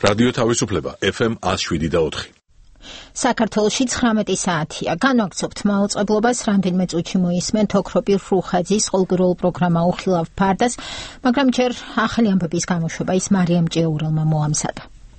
რადიო თავისუფლება FM 107.4. საქართველოში 19 საათია. განვაგრძობთ მაუწყებლობას, რამდენიმე წუთში მოისმენთ ოქროპირ რუხაძის ყოველდღიურ პროგრამა უხილავ ფარდას, მაგრამ ჯერ ახალი ამბების გამოშვება ის მარიამ ჭეურელმა მოამზადა.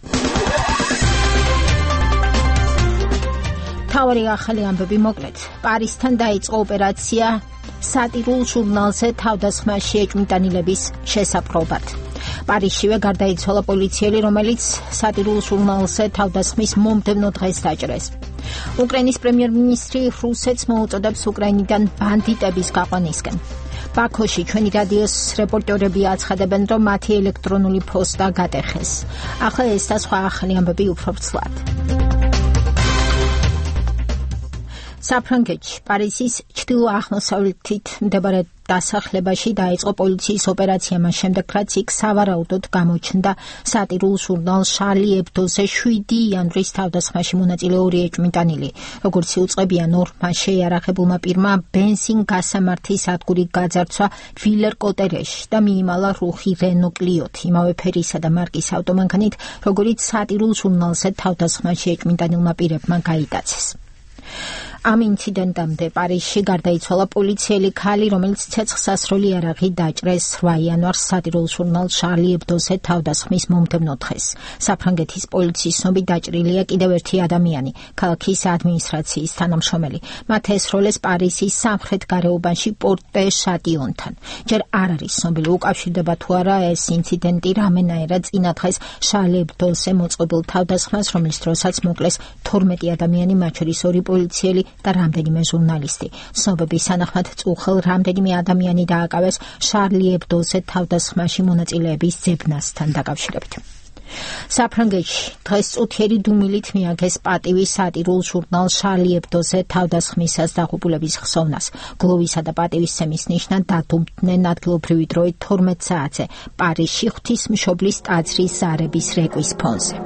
თავარი ახალი ამბები მოკლედ. პარიზთან დაიწყო ოპერაცია სატირულ ჟურნალზე თავდასხმაში ეჭვმიტანილების შესაპყრობად. პარიზშივე გარდაიცვალა პოლიციელი, რომელიც სატირულ ჟურნალზე თავდასხმის მომდევნო დღეს დაჭრეს. უკრაინის პრემიერ-მინისტრი რუსეთს მოუწოდებს უკრაინიდან ბანდიტების გაყვანისკენ. ბაქოში ჩვენი რადიოს რეპორტერები აცხადებენ, რომ მათი ელექტრონული ფოსტა გატეხეს. ახლა ეს და სხვა ახალი ამბები უფრო ვრცლად. საფრანგეთში პარიზის ჩრდილო-აღმოსავლეთით მდებარე დასახლებაში დაიწყო პოლიციის ოპერაცია მას შემდეგ, რაც იქ სავარაუდოდ გამოჩნდა სატირულ ჟურნალ შარლი ებდოზე 7 იანვრის თავდასხმაში მონაწილე ორი ეჭვმიტანილი. როგორც იუწყებიან, ორმა შეიარაღებულმა პირმა ბენზინ-გასამართის სადგური გაძარცვა ვილერ-კოტერეში და მიიმალა რუხი რენო კლიოთი, იმავე ფერისა და მარკის ავტომანქანით, როგორიც სატირულ ჟურნალზე თავდასხმაში ეჭვმიტანილმა პირებმა გაიტაცეს. ამ ინციდენტამდე პარიზში გარდაიცვალა პოლიციელი ქალი, რომელიც ცეცხლსასროლი იარაღი დაჭრეს 8 იანვარს სატირულ ჟურნალ შარლი ებდოზე თავდასხმის მომდევნო დღეს. საფრანგეთის პოლიციის ცნობით დაჭრილია კიდევ ერთი ადამიანი, ქალაქის ადმინისტრაციის თანამშრომელი. მათ ესროლეს პარიზის სამხრეთ გარეუბანში პორტე შატიონთან. ჯერ არ არის ცნობილი, უკავშირდება თუ არა ეს ინციდენტი რამენაერად წინა დღეს შარლი ებდოზე მოწყობილ თავდასხმას, რომლის დროსაც მოკლეს 12 ადამიანი, მათ შორის 2 პოლიციელი და რამდენიმე ჟურნალისტი. ცნობების თანახმად წუხელ რამდენიმე ადამიანი დააკავეს შარლი ებდოზე თავდასხმაში მონაწილეების ძებნასთან დაკავშირებით. საფრანგეთში დღეს წუთიერი დუმილით მიაგეს პატივი სატირულ ჟურნალ შარლი ებდოზე თავდასხმისას დაღუპულების ხსოვნას. გლოვისა და პატივისცემის ნიშნად დადუმდნენ ადგილობრივი დროით 12 საათზე პარიზში ღვთისმშობლის ტაძრის ზარების რეკვის ფონზე.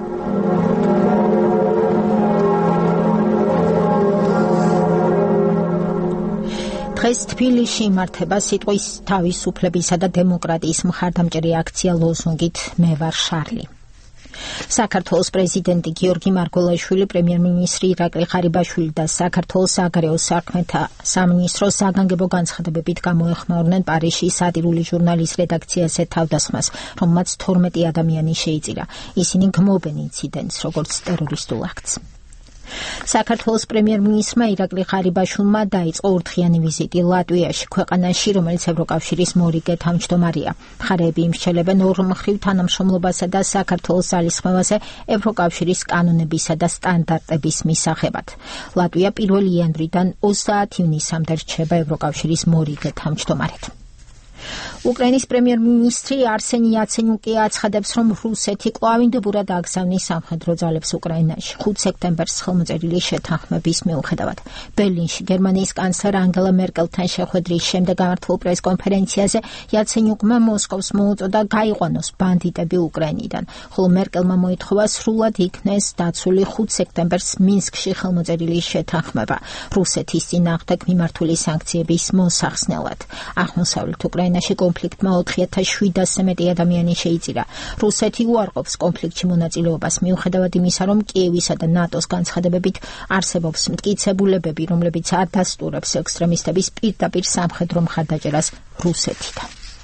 დღეს თბილისში იმართება სიტყვის თავისუფლებისა და დემოკრატიის მხარდამჭერი აქცია ლოზუნგით მე ვარ შარლი. საქართველოს პრეზიდენტი გიორგი მარგველაშვილი, პრემიერ-მინისტრი ირაკლი ღარიბაშვილი და საქართველოს საგარეო საქმეთა სამინისტროს საგანგებო განცხადებებით გამოეხმაურნენ პარიზში სატირული ჟურნალის რედაქციაზე თავდასხმას, რომელმაც 12 ადამიანი შეიწირა. ისინი გმობენ ინციდენტს როგორც ტერორისტულ აქტს. საქართველოს პრემიერ-მინისტრმა ირაკლი ღარიბაშვილმა დაიწყო ორდღიანი ვიზიტი ლატვიაში, ქვეყანაში, რომელიც ევროკავშირის მორიგე თავმჯდომარეა. მხარეები იმსჩელებენ ორმხრივ თანამშრომლობასა და საქართველოს ძალისხმევაზე ევროკავშირის კანონებისა და სტანდარტების მისაღებად. ლატვია 1 იანვრიდან 30 ივნისამდე რჩება ევროკავშირის მორიგე თავმჯდომარედ. უკრაინის პრემიერ-მინისტრი არსენი იაცენიუკი აცხადებს, რომ რუსეთი კვლავინდებურად აგზავნის სამხედრო ძალებს უკრაინაში 5 სექტემბერს ხელმოწერილი შეთანხმების მიუხედავად. ბერლინში გერმანიის კანცლერ ანგელა მერკელთან შეხვედრის შემდეგ გამართულ პრესკონფერენციაზე იაცენიუკმა მოსკოვს მოუწოდა გაიყვანოს ბანდიტები უკრაინიდან, ხოლო მერკელმა მოითხოვა სრულად იქნეს დაცული 5 სექტემბერს მინსკში ხელმოწერილი შეთანხმება რუსეთის წინააღმდეგ მიმართული სანქციების მოსახსნელად. აღმოსავლეთ უკრაინაში კონფლიქტმა 4700-ზე მეტი ადამიანი შეიწირა. რუსეთი უარყოფს კონფლიქტში მონაწილეობას, მიუხედავად იმისა, რომ კიევისა და ნატოს განცხადებებით არსებობს მტკიცებულებები, რომლებიც არ დასტურებს ექსტრემისტების პირდაპირ სამხედრო მხარდაჭერას რუსეთიდან.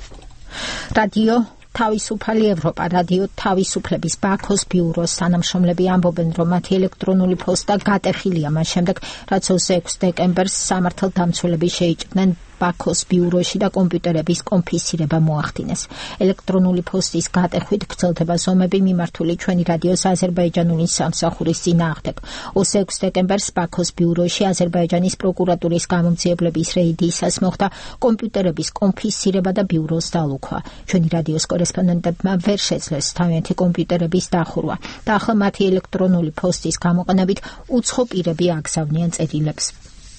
რადიო თავისუფალი ევროპა, რადიო თავისუფლების ბაქოს ბიუროს თანამშრომლები ამბობენ, რომ მათი ელექტრონული პოსტა გატეხილია მას შემდეგ, რაც 26 დეკემბერს სამართალდამცველები შეიჭრნენ ბაქოს ბიუროში და კომპიუტერების კონფისკირება მოახდინეს. ელექტრონული პოსტის გატეხვით გრძელდება ზომები მიმართული ჩვენი რადიოს აზერბაიჯანული სამსახურის წინააღმდეგ. 26 დეკემბერს ბაქოს ბიუროში აზერბაიჯანის პროკურატურის გამომძიებლების რეიდისას მოხდა კომპიუტერების კონფისკირება და ბიუროს დალუქვა. ჩვენი რადიოს კორესპონდენტებმა ვერ შეძლეს თავიანთი კომპიუტერების დახურვა და ახლა მათი ელექტრონული პოსტის გამოყენებით უცხო პირები აგზავნიან წერილებს.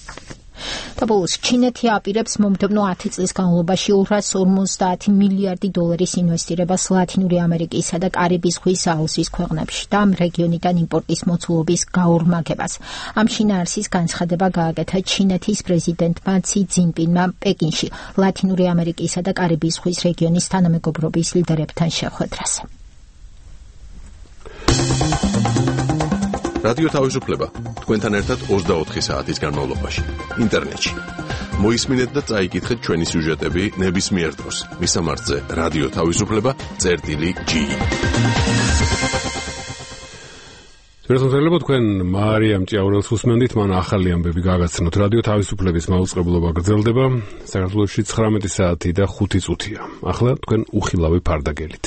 და ბოლოს ჩინეთი აპირებს მომდევნო 10 წლის განმავლობაში 250 მილიარდი დოლარის ინვესტირებას ლათინური ამერიკისა და კარიბის ზღვის აუზის ქვეყნებში და ამ რეგიონიდან იმპორტის მოცულობის გაორმაგებას. ამ შინაარსის განცხადება გააკეთა ჩინეთის პრეზიდენტმა ცი ძინპინმა პეკინში ლათინური ამერიკისა და კარიბის ზღვის რეგიონის თანამეგობრობის ლიდერებთან შეხვედრაზე. რადიო თავისუფლება თქვენთან ერთად 24 საათის განმავლობაში ინტერნეტში. მოისმინეთ და წაიკითხეთ ჩვენი სიუჟეტები ნებისმიერ დროს. მისამართზე რადიო თავისუფლება.gi. შეიძლება თქვენ მარიამ ჭიაურელს უსმენდით, მან ახალი ამბები გაგაცნოთ. რადიო თავისუფლების მაუწყებლობა გრძელდება. საქართველოში 19 საათი და 5 წუთია. ახლა თქვენ უხილავი ფარდაგელით.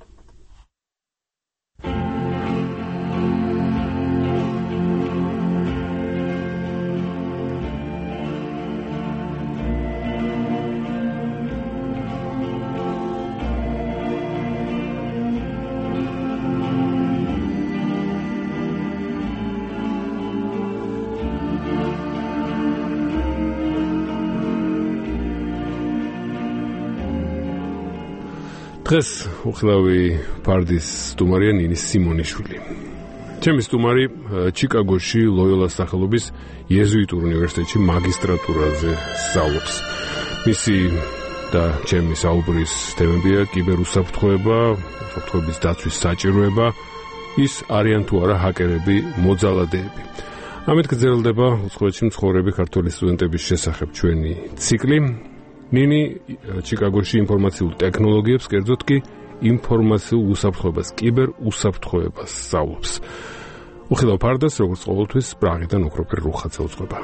დღეს უხილავი ფარდის სტუმარია ნინი სიმონიშვილი. ჩემი სტუმარი ჩიკაგოში ლოიოლას სახელობის იეზუიტურ უნივერსიტეტში მაგისტრატურაზე სწავლობს. მისი და ჩემი საუბრის თემებია კიბერუსაფრთხოება, უსაფრთხოების დაცვის საჭიროება, ის არიან თუ არა ჰაკერები, მოძალადეები. ამით გრძელდება უცხოეთში მცხოვრები ქართველი სტუდენტების შესახებ ჩვენი ციკლი. ნინი ჩიკაგოში ინფორმაციულ ტექნოლოგიებს, კერძოდ კი ინფორმაციულ უსაფრთხოებას, კიბერ უსაფრთხოებას სწავლობს. უხილავ ფარდას, როგორც ყოველთვის, პრაღიდან ოქროპერ რუხაძე უძღვება.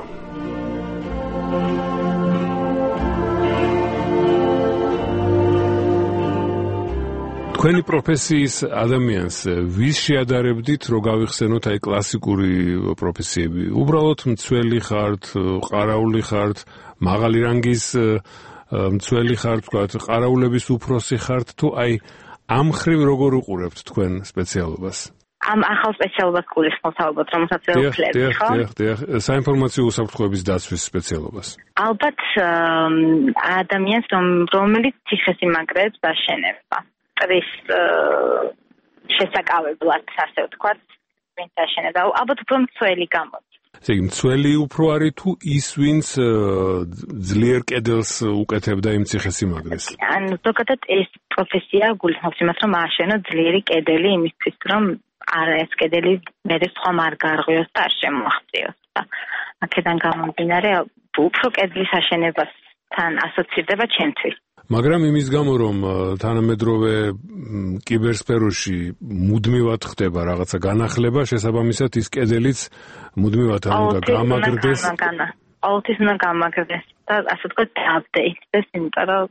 თქვენი პროფესიის ადამიანს ვის შეადარებდით, რომ გავიხსენოთ აი კლასიკური პროფესიები? უბრალოდ მცველი ხართ, ყარაული ხართ, მაღალი რანგის მცველი ხართ, თქვათ, ყარაულების უფროსი ხართ, თუ აი ამ ხრივ როგორ უყურებთ თქვენ სპეციალობას? ამ ახალ სპეციალობას გულისხმობთ ალბათ, რომელსაც ვეუფლები, ხო? დიახ, საინფორმაციო უსაფრთხოების დაცვის სპეციალობას. ალბათ ადამიანს, რომელიც ციხესიმაგრეებს აშენება. ტრის შესაკავებლად, ასე ვთქვათ, ვინც აშენებს. ალბათ უფრო მცველი გამოდის. ესე იგი, მცველი უფრო არის თუ ის, ვინც ძლიერ კედელს უკეთებდა იმ ციხესიმაგრეს? ანუ ზოგადად ეს პროფესია გულისხმობს იმას, რომ ააშენო ძლიერი კედელი იმისთვის, რომ ეს კედელი მერე სხვა არ გარღვიოს და არ შემოაღწიოს. აქედან გამომდინარე, უფრო კედლის აშენებასთან ასოცირდება ჩემთვის. მაგრამ იმის გამო, რომ თანამედროვე კიბერსფეროში მუდმივად ხდება რაღაცა განახლება, შესაბამისად ის კედელიც მუდმივად უნდა გამაგრდეს. ყოველთვის უნდა გამაგრდეს და ასე ვთქვათ, აპდეიტდეს, იმიტომ რომ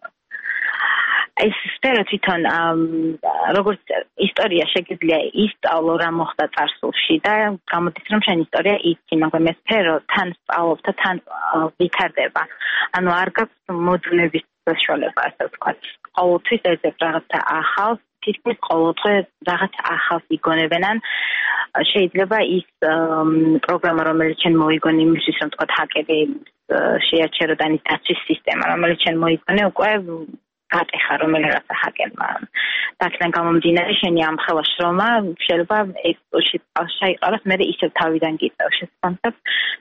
ეს სფერო თვითონ როგორც ისტორია შეგიძლია ისწავლო რა მოხდა წარსულში და გამოდის რომ შენ ისტორია იცი, მაგრამ ეს სფერო თან სწავლობ და თან ვითარდება. ანუ არ გაქვს მოძნების საშუალება, ასე ვთქვათ. ყოველთვის ეძებ რაღაცა ახალს, თითქმის ყოველდღე რაღაცა ახალს იგონებენ, ან შეიძლება ის პროგრამა, რომელიც შენ მოიგონე იმისთვის, რომ ვთქვათ, ჰაკერი შეაჩერო და ის დაცვის სისტემა, რომელიც შენ მოიგონე, უკვე გატეხა რომელიღაცა ჰაკერმა. აქედან გამომდინარე, შენი ამხელა შრომა შეიძლება ექსპლოში შეიყაროს, მე ისევ თავიდან გიწევ შესაბამისად,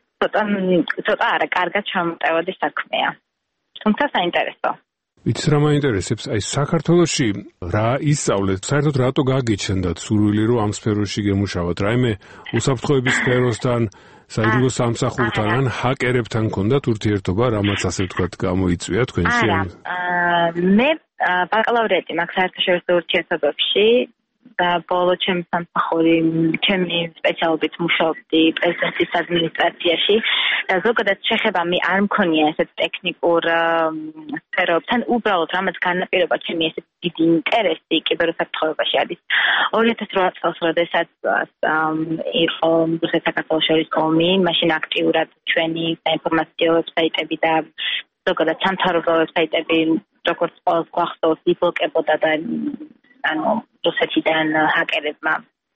ცოტა არა, კარგად ჩამოტევადი საქმეა. თუმცა საინტერესო. იცით რა მაინტერესებს? აი საქართველოში რა ისწავლეთ? საერთოდ რატო გაგიჩნდათ სურვილი, რომ ამ სფეროში გემუშავოთ? რაიმე უსაფრთხოების სფეროსთან, საიდუმლო სამსახურთან ან ჰაკერებთან გქონდათ ურთიერთობა, რამაც ასე ვთქვათ გამოიწვია თქვენში? მე ბაკალავრიატი მაქვს საერთაშორისო ურთიერთობებში და ბოლო ჩემი სამსახური, ჩემი სპეციალობით მუშაობდი პრეზიდენტის ადმინისტრაციაში და ზოგადად შეხება არ მქონია ესეთ ტექნიკურ სფეროებთან, უბრალოდ რამაც განაპირობა ჩემი ესეთ დიდი ინტერესი კიბერუსაფრთხოებაში არის 2008 წელს, როდესაც იყო საქართველოს შორის ომი, მაშინ აქტიურად ჩვენი საინფორმაციო ვებსაიტები და ზოგადად სამთავრობო ვებსაიტები, როგორც ყველას გვახსოვს, იბლოკებოდა და ანუ რუსეთიდან ჰაკერებმა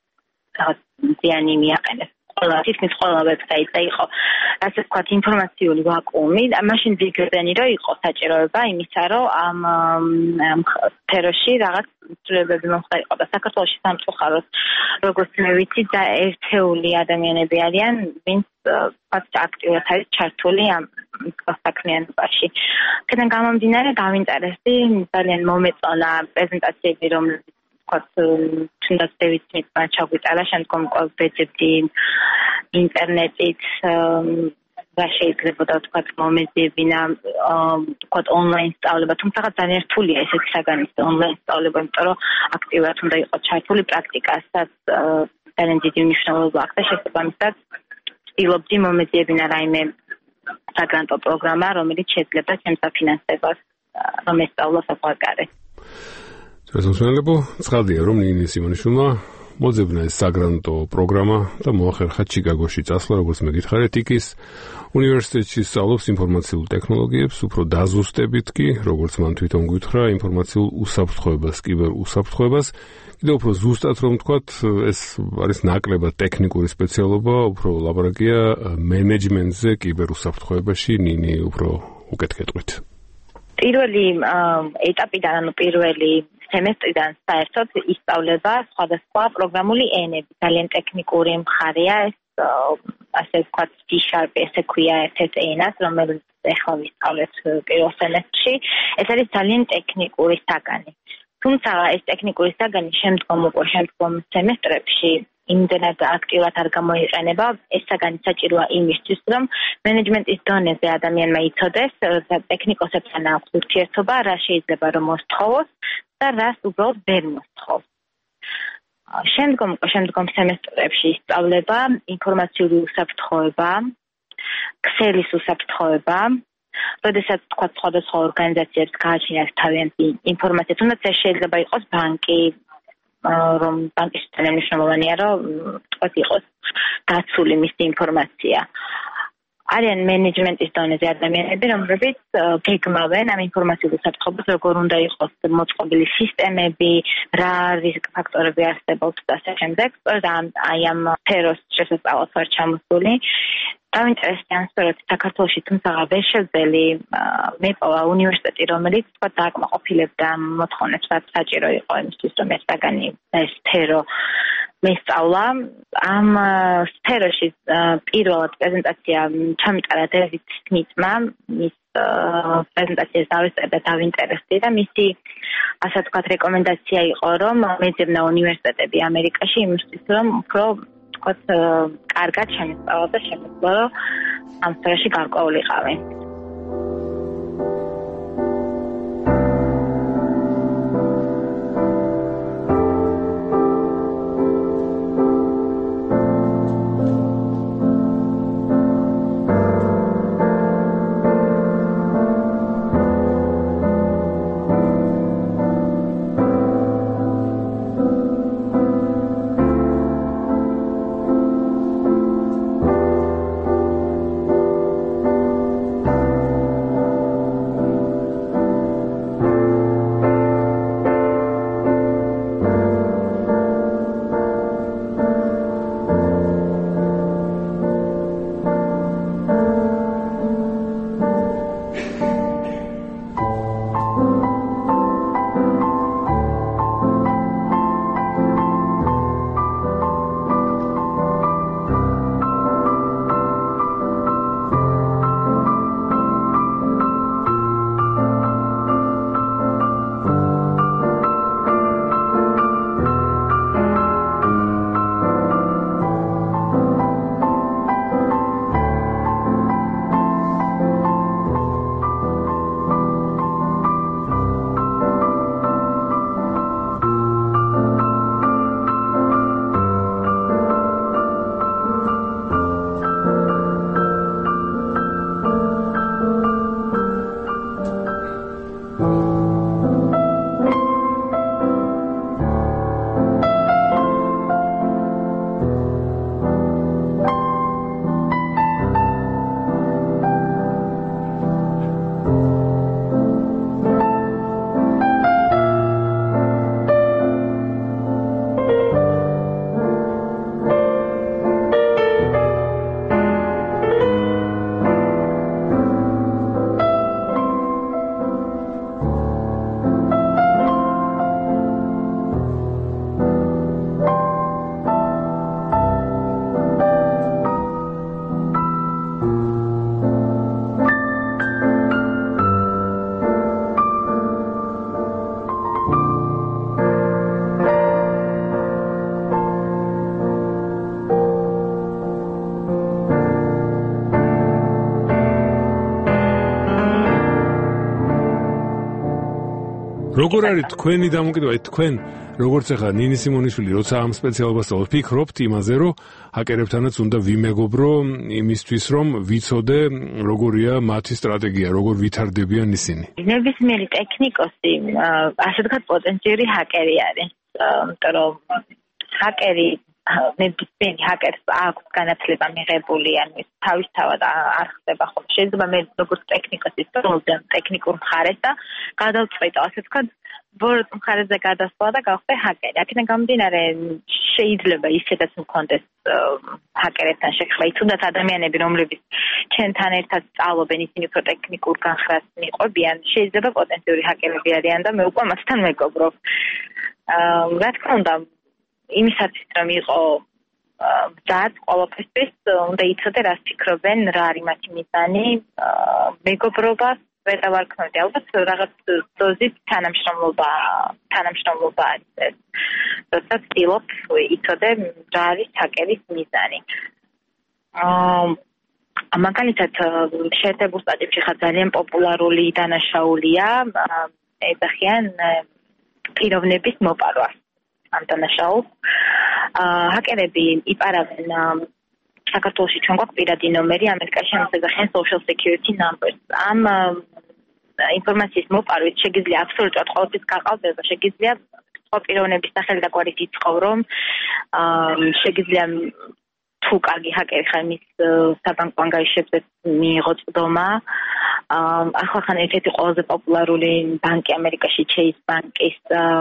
ზიანი მიაყენეს. თითქმის ყველა ვებსაიტზე იყო, ასე ვთქვათ, ინფორმაციული ვაკუუმი. მაშინ ვიგრძენი, რომ იყო საჭიროება იმისა, რომ ამ სფეროში რაღაც ცვლილებები მომხდარიყო და საქართველოში სამწუხაროდ, როგორც მე ვიცი, და ერთეული ადამიანები არიან, ვინც აქტიურად არის ჩართული ამ საქმიანობაში. აქედან გამომდინარე, დავინტერესდი, ძალიან მომეწონა პრეზენტაციები, რომლებიც ვთქვათ, თუნდაც დევიდ სმითმა ჩაგვიტარა, შემდგომ კვებეძებდი ინტერნეტით და შეიძლებოდა ვთქვათ მომეძებინა ვთქვათ ონლაინ სწავლება, თუმცა ძალიან რთულია ესეთი საგანისო ონლაინ სწავლება, იმიტომ რომ აქტიურად უნდა იყოს ჩართული პრაქტიკასაც ძალიან დიდი მნიშვნელობა აქვს და შესაბამისად ვცდილობდი მომეძებინა რაიმე საგრანტო პროგრამა, რომელიც შეიძლება ჩემს საფინანსებას რომ ესწავლა საფუძველი. შესაძლოა ცხადია რომ ნინი სიმონიშვილმა მოძებნა ეს საგრანტო პროგრამა და მოახერხა ჩიკაგოში წასვლა, როგორც მე გითხარით, იქის უნივერსიტეტში სწავლობს ინფორმაციულ ტექნოლოგიებს, უფრო დაზუსტებით კი, როგორც მან თვითონ გითხრა, ინფორმაციულ უსაფრთხოებას, კიბერ უსაფრთხოებას. კიდევ უფრო ზუსტად რომ ვთქვათ, ეს არის ნაკლებად ტექნიკური სპეციალობა, უფრო ლაპარაკია მენეჯმენტზე კიბერ უსაფრთხოებაში, ნინი უფრო უკეთ გეტყვით. პირველი ეტაპიდან, ანუ პირველი სემესტრიდან საერთოდ ისწავლება სხვადასხვა პროგრამული ენები. ძალიან ტექნიკური მხარეა ეს, ასე ვთქვათ, C# ესე ქვია ერთ-ერთ ენას, რომელიც ახლა ვისწავლეთ პირველ სემესტრში. ეს არის ძალიან ტექნიკური საგანი. თუმცა ეს ტექნიკური საგანი შემდგომ სემესტრებში იმდენად აქტიურად არ გამოიყენება, ეს საგანი საჭიროა იმისთვის, რომ მენეჯმენტის დონეზე ადამიანმა იცოდეს და ტექნიკოსებთან აქვს ურთიერთობა, რა შეიძლება რომ მოსთხოვოს და რას უბრალოდ ვერ მოსთხოვს. შემდგომ სემესტრებში ისწავლება ინფორმაციული უსაფრთხოება, ქსელის უსაფრთხოება, როდესაც თქვათ სხვადასხვა ორგანიზაციებს გააჩნიათ თავიანთი ინფორმაცია, თუნდაც ეს შეიძლება იყოს ბანკი, რომ ბანკის ძალიან მნიშვნელოვანია, რომ თქვათ იყოს დაცული მისი ინფორმაცია. არიან მენეჯმენტის დონეზე ადამიანები, რომლებიც გეგმავენ ამ ინფორმაციულ უსაფრთხოებას, როგორ უნდა იყოს მოწყობილი სისტემები, რა რისკ ფაქტორები არსებობს და ასე შემდეგ. სწორედ აი ამ სფეროს შესწავლას ვარ ჩამოსული. დავინტერესდა სწორედ საქართველოში, თუმცა ვერ შევძელი მეპოვა უნივერსიტეტი, რომელიც თქვა დააკმაყოფილებდა მოთხოვნებს, რაც საჭირო იყო იმისთვის, რომ ეს საგანი და ეს სფერო მესწავლა. ამ სფეროში პირველად პრეზენტაცია ჩამიტარა დევიდ სმითმა, მის პრეზენტაციას დავესწრე და დავინტერესდი და მისი ასე ვთქვათ რეკომენდაცია იყო, რომ მეძებნა უნივერსიტეტები ამერიკაში იმისთვის, რომ უფრო ვთქვათ კარგად შემოსწავლა და შემოძლო ამ სფეროში გარკვეულიყავი. როგორ არის თქვენი დამოკიდებულება? თქვენ როგორც ახლა ნინი სიმონიშვილი როცა ამ სპეციალობას სწავლობთ, ფიქრობთ იმაზე, რომ ჰაკერებთანაც უნდა ვიმეგობრო იმისთვის, რომ ვიცოდე როგორია მათი სტრატეგია, როგორ ვითარდებიან ისინი. ნებისმიერი ტექნიკოსი ასე ვთქვათ პოტენციური ჰაკერი არის. იმიტომ რომ ჰაკერი ნებისმიერი ჰაკერს აქვს განათლება მიღებული, ან ის თავისთავად არ ხდება ხოლმე. შეიძლება მე როგორც ტექნიკოსი სწავლობ ტექნიკურ მხარეს და გადავწყვეტო, ასე ვთქვათ, ბოროტ მხარეზე გადასვლა და გავხდე ჰაკერი. აქედან გამომდინარე შეიძლება ისედაც მქონდეს ჰაკერებთან შეხება, თუნდაც ადამიანები, რომლებიც ჩვენთან ერთად სწავლობენ, ისინი უფრო ტექნიკურ განხრას მიყვებიან, შეიძლება პოტენციური ჰაკერები არიან და მე უკვე მასთან მეგობრობ. რა თქმა უნდა, იმისათვის რომ იყო მზად ყოველთვის უნდა იცოდე რას ფიქრობენ, რა არის მათი მიზანი, მეგობრობას ვერ დავარქმევდი, ალბათ რაღაც დოზით თანამშრომლობა არის ეს. როცა ვცდილობ იცოდე რა არის ჰაკერის მიზანი. მაგალითად შეერთებულ შტატებში ხა ძალიან პოპულარული დანაშაულია ეძახიან პიროვნების მოპარვას. ამ დანაშაულს ჰაკერები იპარავენ საქართველოში ჩვენ გვაქვს პირადი ნომერი, ამერიკაში ამას ეძახიან social security numbers. ამ ინფორმაციის მოპარვით შეგიძლია აბსოლუტურად ყოველთვის გაყალბება, შეგიძლია სხვა პიროვნების სახელი და გვარით იცხოვ, რომ შეგიძლია თუ კარგი ჰაკერი ხარ მის საბანკო ანგარიშებზე მიიღო წვდომა. ახლა ერთ-ერთი ყველაზე პოპულარული ბანკი ამერიკაში Chase ბანკის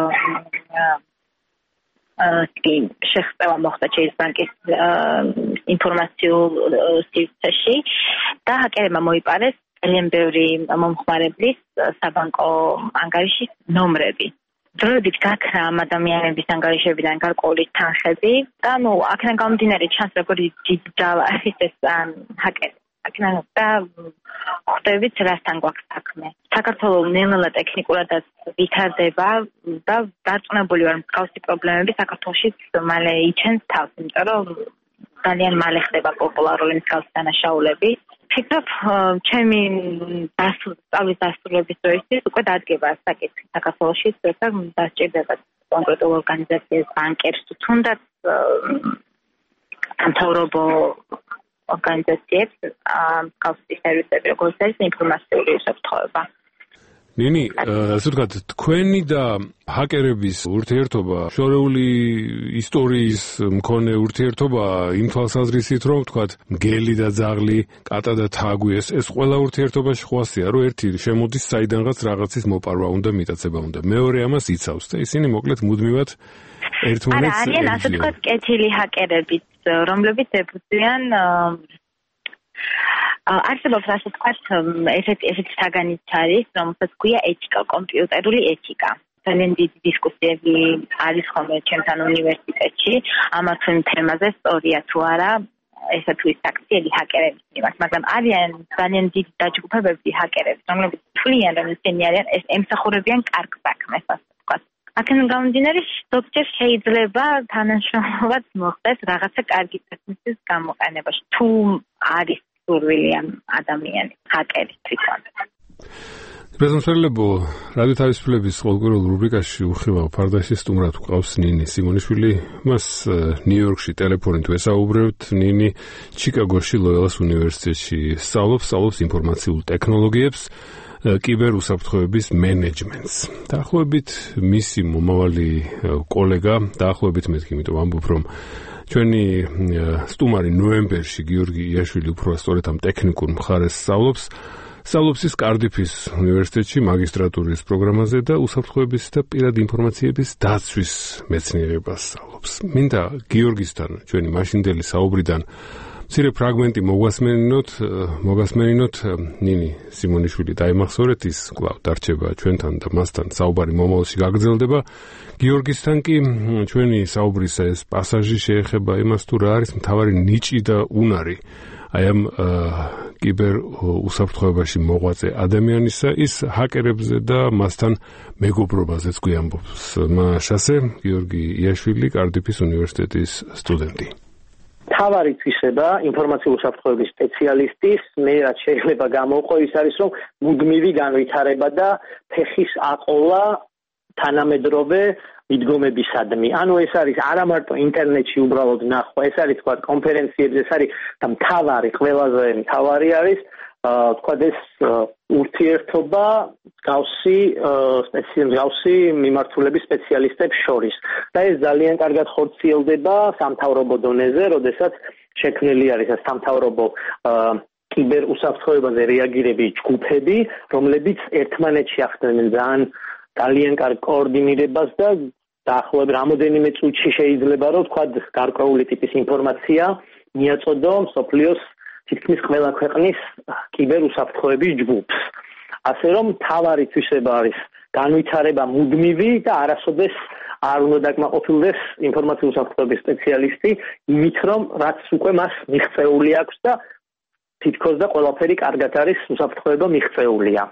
შეხება მოხდა Chase ბანკის ინფორმაციულ სივრცეში და ჰაკერებმა მოიპარეს ძალიან ბევრი მომხმარებლის საბანკო ანგარიშის ნომრები. დროებით გაქრა ამ ადამიანების ანგარიშებიდან გარკვეული თანხები და აქედან გამომდინარე ჩანს როგორი დიდი ძალა არის ეს ჰაკერი. აქედან და ხვდებით რასთან გვაქვს საქმე. საქართველოს ნელ-ნელა ტექნიკურადაც ვითარდება და დარწმუნებული ვარ, მსგავსი პრობლემები საქართველოში მალე იჩენს თავს, იმიტომ რომ ძალიან მალე ხდება პოპულარული მსგავსი დანაშაულები. ფიქრობ, ჩემი სწავლის დასრულების დროისთვის უკვე დადგება საკითხი საქართველოში, როცა დასჭირდება კონკრეტულ ორგანიზაციას, ბანკერს, თუნდაც სამთავრობო ორგანიზაციებს, მსგავსი სერვისები, როგორც არის ინფორმაციული უსაფრთხოება. ნინი, ასე ვთქვათ, თქვენი და ჰაკერების ურთიერთობა, შორეული ისტორიის მქონე ურთიერთობა იმ თვალსაზრისით, რომ ვთქვათ, მგელი და ძაღლი, კატა და თაგვი, ეს ყველა ურთიერთობაში ხვასია, რომ ერთი შემოდის საიდანღაც რაღაცის მოპარვა უნდა, მიტაცება უნდა. მეორე ამას იცავს და ისინი მოკლედ მუდმივად ერთმანეთს არიან, ასე ვთქვათ, კეთილი ჰაკერებიც, რომლებიც ებრძვიან არსებობს ასე ვთქვათ, ესეთი საგანიც არის, რომელსაც ქვია ეთიკა, კომპიუტერული ეთიკა. ძალიან დიდი დისკუსიები არის ხოლმე ჩვენთან უნივერსიტეტში ამა თუ იმ თემაზე, სწორია თუ არა, ესა თუ ის აქციები ჰაკერების მიმართ, მაგრამ არიან ძალიან დიდი დაჯგუფებები ჰაკერები, რომლებიც თვლიან, რომ ისინი არიან ემსახურებიან კარგ საქმეს, ასე ვთქვათ. აქედან გამომდინარე, ზოგჯერ შეიძლება თანაშრომლობაც მოხდეს რაღაცა კარგი პრინციპის გამოყენებაში, თუ არის სურვილი ამ ადამიანი ჰაკერი თვითონ. პრეზენტებლებო რადიო თავისუფლების ყოველკვირეულ რუბრიკაში უხილავ ფარდაში სტუმრად გვყავს ნინი სიმონიშვილი. მას ნიუ-იორკში ტელეფონით ვესაუბრებთ. ნინი ჩიკაგოში ლოიალის უნივერსიტეტში სწავლობს ინფორმაციულ ტექნოლოგიებს, კიბერუსაფრთხოების მენეჯმენტს. დაახლოებით მისი მომავალი კოლეგა, დაახლოებით მეთქი, იმიტომ ამბობ, რომ ჩვენი სტუმარი ნოემბერში გიორგი იაშვილი უფრო სწორედ ამ ტექნიკურ მხარეს სწავლობს ის კარდიფის უნივერსიტეტში მაგისტრატურის პროგრამაზე და უსაფრთხოების და პირადი ინფორმაციების დაცვის მეცნიერებას სწავლობს. მინდა გიორგისთან ჩვენი მაშინდელი საუბრიდან მცირე ფრაგმენტი მოგასმენინოთ ნინი სიმონიშვილი დაიმახსოვრეთ, ის კვლავ დარჩება ჩვენთან და მასთან საუბარი მომავალში გაგრძელდება. გიორგისთან კი ჩვენი საუბრის ეს პასაჟი შეეხება იმას, თუ რა არის მთავარი ნიჭი და უნარი აი ამ კიბერ უსაფრთხოებაში მოღვაწე ადამიანისა, ის ჰაკერებზე და მასთან მეგობრობაზეც გვიამბობს. მაშასე გიორგი იაშვილი, კარდიფის უნივერსიტეტის სტუდენტი. თავარი თვისება ინფორმაციულ უსაფრთხოების სპეციალისტის, მე რაც შეიძლება გამოვყო ის არის, რომ მუდმივი განვითარება და ფეხის აყოლა თანამედროვე მიდგომებისადმი. ანუ ეს არის არა მარტო ინტერნეტში უბრალოდ ნახვა, ეს არის თქვა კონფერენციებზე, ეს არის და ყველაზე მთავარი არის თქვა ეს ურთიერთობა მსგავსი მიმართულების სპეციალისტებს შორის. და ეს ძალიან კარგად ხორციელდება სამთავრობო დონეზე, როდესაც შექმნილი არის ეს სამთავრობო კიბერუსაფრთხოებაზე რეაგირების ჯგუფები, რომლებიც ერთმანეთში ახდენენ ძალიან კარგ კოორდინირებას და დაახლოებით რამოდენიმე წუთში შეიძლება რომ თქვა გარკვეული ტიპის ინფორმაცია მიაწოდო მსოფლიოს თითქმის ყველა ქვეყნის კიბერუსაფრთხოების ჯგუფს. ასე რომ მთავარი თვისება არის განვითარება მუდმივი და არასოდეს არ უნდა დაკმაყოფილდეს ინფორმაციული უსაფრთხოების სპეციალისტი იმით რომ რაც უკვე მას მიღწეული აქვს და თითქოს და ყველაფერი კარგად არის უსაფრთხოება მიღწეულია.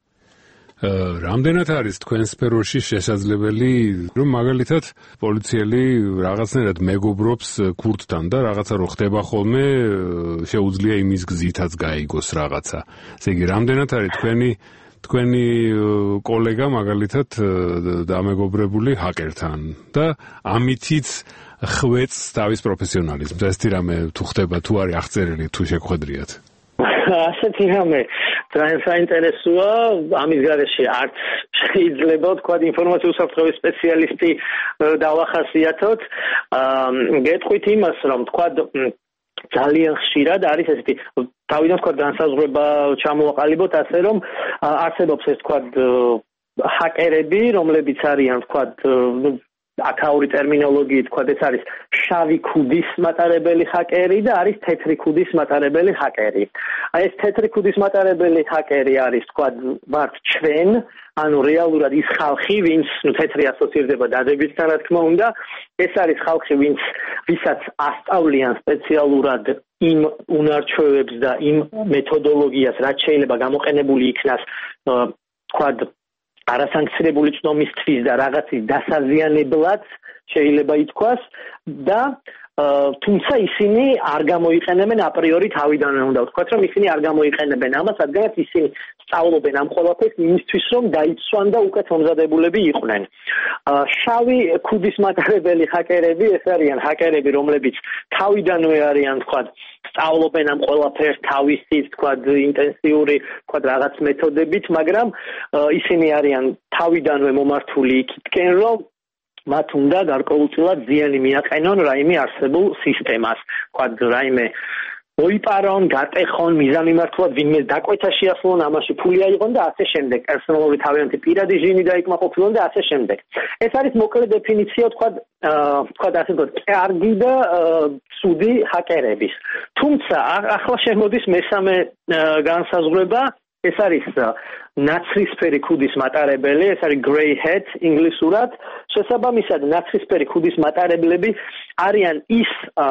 რამდენად არის თქვენ სფეროში შესაძლებელი რომ მაგალითად პოლიციელი რაღაცნაირად მეგობრობს ქურთთან და რაღაცა რო ხდება ხოლმე შეუძლია იმის გზითაც გაიგოს რაღაცა. ესე იგი რამდენად არის თქვენი კოლეგა მაგალითად დამეგობრებული ჰაკერთან და ამითიც ხვეწს თავის პროფესიონალიზმს. ესეთი რამე თუ ხდება თუ არის აღწერილი თუ შეგხვედრიათ? ასეთი რამე ძალიან საინტერესოა. ამის გარეშე არც შეიძლება თქვა ინფორმაციული უსაფრთხოების სპეციალისტი დავახასიათოთ. გეტყვით იმას, რომ თქვა ძალიან ხშირად არის ესეთი თავიდან თქვა განსაზღვრება ჩამოვაყალიბოთ ასე რომ არსებობს ეს თქვა ჰაკერები, რომლებიც არიან თქვა აქაური ტერმინოლოგიით თქვა ეს არის შავი ქუდის მატარებელი ჰაკერი და არის თეთრი ქუდის მატარებელი ჰაკერი. ეს თეთრი ქუდის მატარებელი ჰაკერი არის თქვა ვართ ჩვენ, ანუ რეალურად ის ხალხი, ვინც თეთრი ასოცირდება დადებისთან, რა თქმა უნდა, ეს არის ხალხი, ვისაც ასწავლიან სპეციალურად იმ უნარჩვევებს და იმ მეთოდოლოგიას, რაც შეიძლება გამოყენებული იქნას თქვა არასანქცირებული წნომისთვის და რაღაცის დასაზიანებლად შეიძლება ითქვას და თუმცა ისინი არ გამოიყენებენ აპრიორი თავიდანვე უნდა ვთქვათ რომ ისინი არ გამოიყენებენ ამას რადგანაც ისინი სწავლობენ ამ ყველაფერს იმისთვის რომ დაიცვან და უკეთ მომზადებულები იყვნენ. შავი ქუდის მატარებელი ჰაკერები ეს არიან ჰაკერები რომლებიც თავიდანვე არიან ვთქვათ სწავლობენ ამ ყველაფერს თავისი ვთქვათ ინტენსიური ვთქვათ რაღაც მეთოდებით, მაგრამ ისინი არიან თავიდანვე მომართული იქითკენ რომ მათ უნდა გარკვეულწილად ზიანი მიაყენონ რაიმე არსებულ სისტემას, ვთქვათ რაიმე მოიპარონ, გატეხონ, მიზანმიმართულად ვინმე დაკვეთა შეასრულონ, ამაში ფული აიღონ და ასე შემდეგ. პერსონალური თავიანთი პირადი ჟინი დაიკმაყოფილონ და ასე შემდეგ. ეს არის მოკლე დეფინიცია ვთქვათ ასე ვთქვათ, კარგი და ცუდი ჰაკერების. თუმცა ახლა შემოდის მესამე განსაზღვრება, ეს არის ნაცრისფერი ქუდის მატარებელი, ეს არის grey hat ინგლისურად. შესაბამისად, ნაცრისფერი ქუდის მატარებლები არიან ის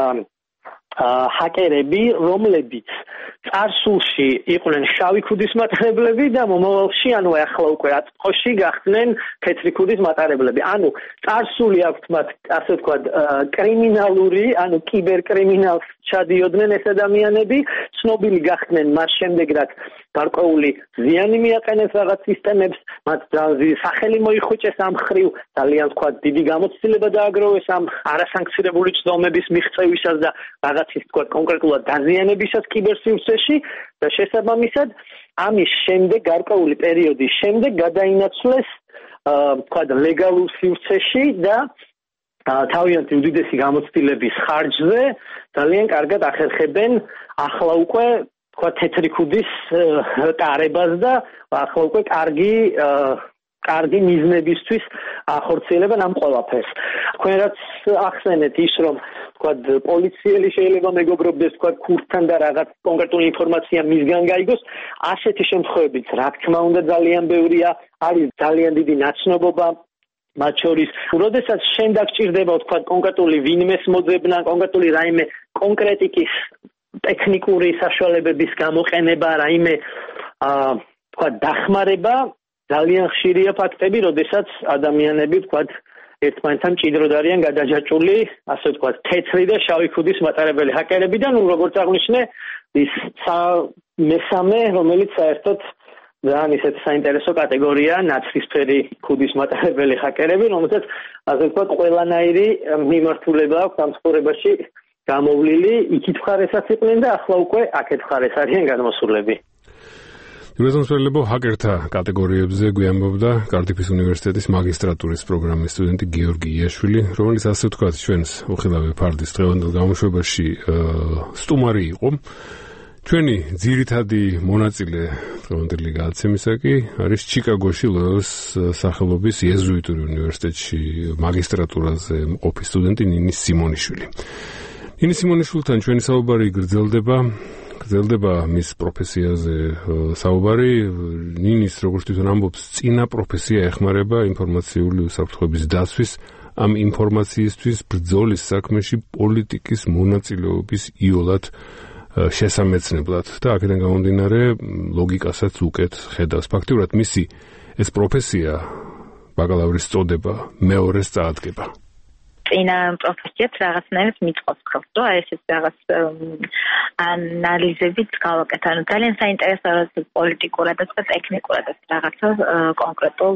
ჰაკერები, რომლებიც წარსულში იყვნენ შავი ქუდის მატარებლები და მომავალში, ანუ ახლა უკვე აწმყოში გახდნენ თეთრი ქუდის მატარებლები. ანუ წარსული აქვთ მათ, ასე ვთქვათ, კრიმინალური, ანუ კიბერკრიმინალს ჩადიოდნენ ეს ადამიანები, ცნობილი გახდნენ მას შემდეგ, რაც გარკვეული ზიანი მიაყენეს რაღაც სისტემებს, მათ სახელი მოიხუჭეს ამ ხრივ, ძალიან ვთქვათ, დიდი გამოცდილება დააგროვეს ამ არასანქცირებული წნომების მიღწევისას და რაღაცის ვთქვათ კონკრეტულად დაზიანებისას კიბერსივრცეში და შესაბამისად ამის შემდეგ გარკვეული პერიოდის შემდეგ გადაინაცვლეს ვთქვათ ლეგალურ სივრცეში და თავიანთი უდიდესი გამოცდილების ხარჯზე ძალიან კარგად ახერხებენ ახლა უკვე თქვა თეთრი ქუდის ტარებას და ახლა უკვე კარგი მიზნებისთვის ახორციელებენ ამ ყველაფერს. თქვენ რაც ახსენეთ ის რომ თქვა პოლიციელი შეიძლება მეგობრობდეს თქვა ქურთთან და რაღაც კონკრეტული ინფორმაცია მისგან გაიგოს, ასეთი შემთხვევებიც რა თქმა უნდა ძალიან ბევრია, არის ძალიან დიდი ნაცნობობა მათ შორის, როდესაც შენ დაგჭირდება თქვა კონკრეტული ვინმეს მოძებნა, კონკრეტული რაიმე კონკრეტიკის ტექნიკური საშუალებების გამოყენება, რაიმე თქვა დახმარება, ძალიან ხშირია ფაქტები, როდესაც ადამიანები თქვა ერთმანეთთან მჭიდროდ არიან გადაჯაჭვული, ასე ვთქვათ, თეთრი და შავი ქუდის მატარებელი ჰაკერები და როგორც აღნიშნე, ის მესამე, რომელიც საერთოდ ძალიან ისეთ საინტერესო კატეგორია ნაცრისფერი ქუდის მატარებელი ჰაკერები, რომელსაც ასე ვთქვათ ყველანაირი მიმართულება აქვს ამ ცხოვრებაში გამოვლილი, იქით მხარესაც იყვნენ და ახლა უკვე აქეთ მხარეს არიან განმოსულები. Ურაზმსვლელებო ჰაკერთა კატეგორიებზე გვიამბობდა კარტიფის უნივერსიტეტის მაგისტრატურის პროგრამის სტუდენტი გიორგი იაშვილი, რომელიც ასე ვთქვათ ჩვენს უხილავი ფარდის დღევანდელ გამოშვებაში სტუმარი იყო. ჩვენი ძირითადი მონაწილე დღევანდელი გადაცემისა კი არის ჩიკაგოში ლოიოს სახელობის იეზუიტური უნივერსიტეტში მაგისტრატურაზე მყოფი სტუდენტი ნინი სიმონიშვილი. ნინი სიმონიშვილთან ჩვენი საუბარი გრძელდება მის პროფესიაზე საუბარი. ნინის, როგორც თვითონ ამბობს, წინა პროფესია ეხმარება ინფორმაციული უსაფრთხოების დაცვის, ამ ინფორმაციისთვის ბრძოლის საქმეში პოლიტიკის მონაწილეობის იოლად შესამეცნებლად და აქედან გამომდინარე ლოგიკასაც უკეთ ხედავს. ფაქტიურად მისი ეს პროფესია ბაკალავრის წოდება მეორეს წაადგება. წინა პროფესიაც რაღაცნაირად მიწყობს ხოლმე, რომ ესეც რაღაც ანალიზებით გავაკეთე. ანუ ძალიან საინტერესო პოლიტიკურადაც და ტექნიკურადაც რაღაცა კონკრეტულ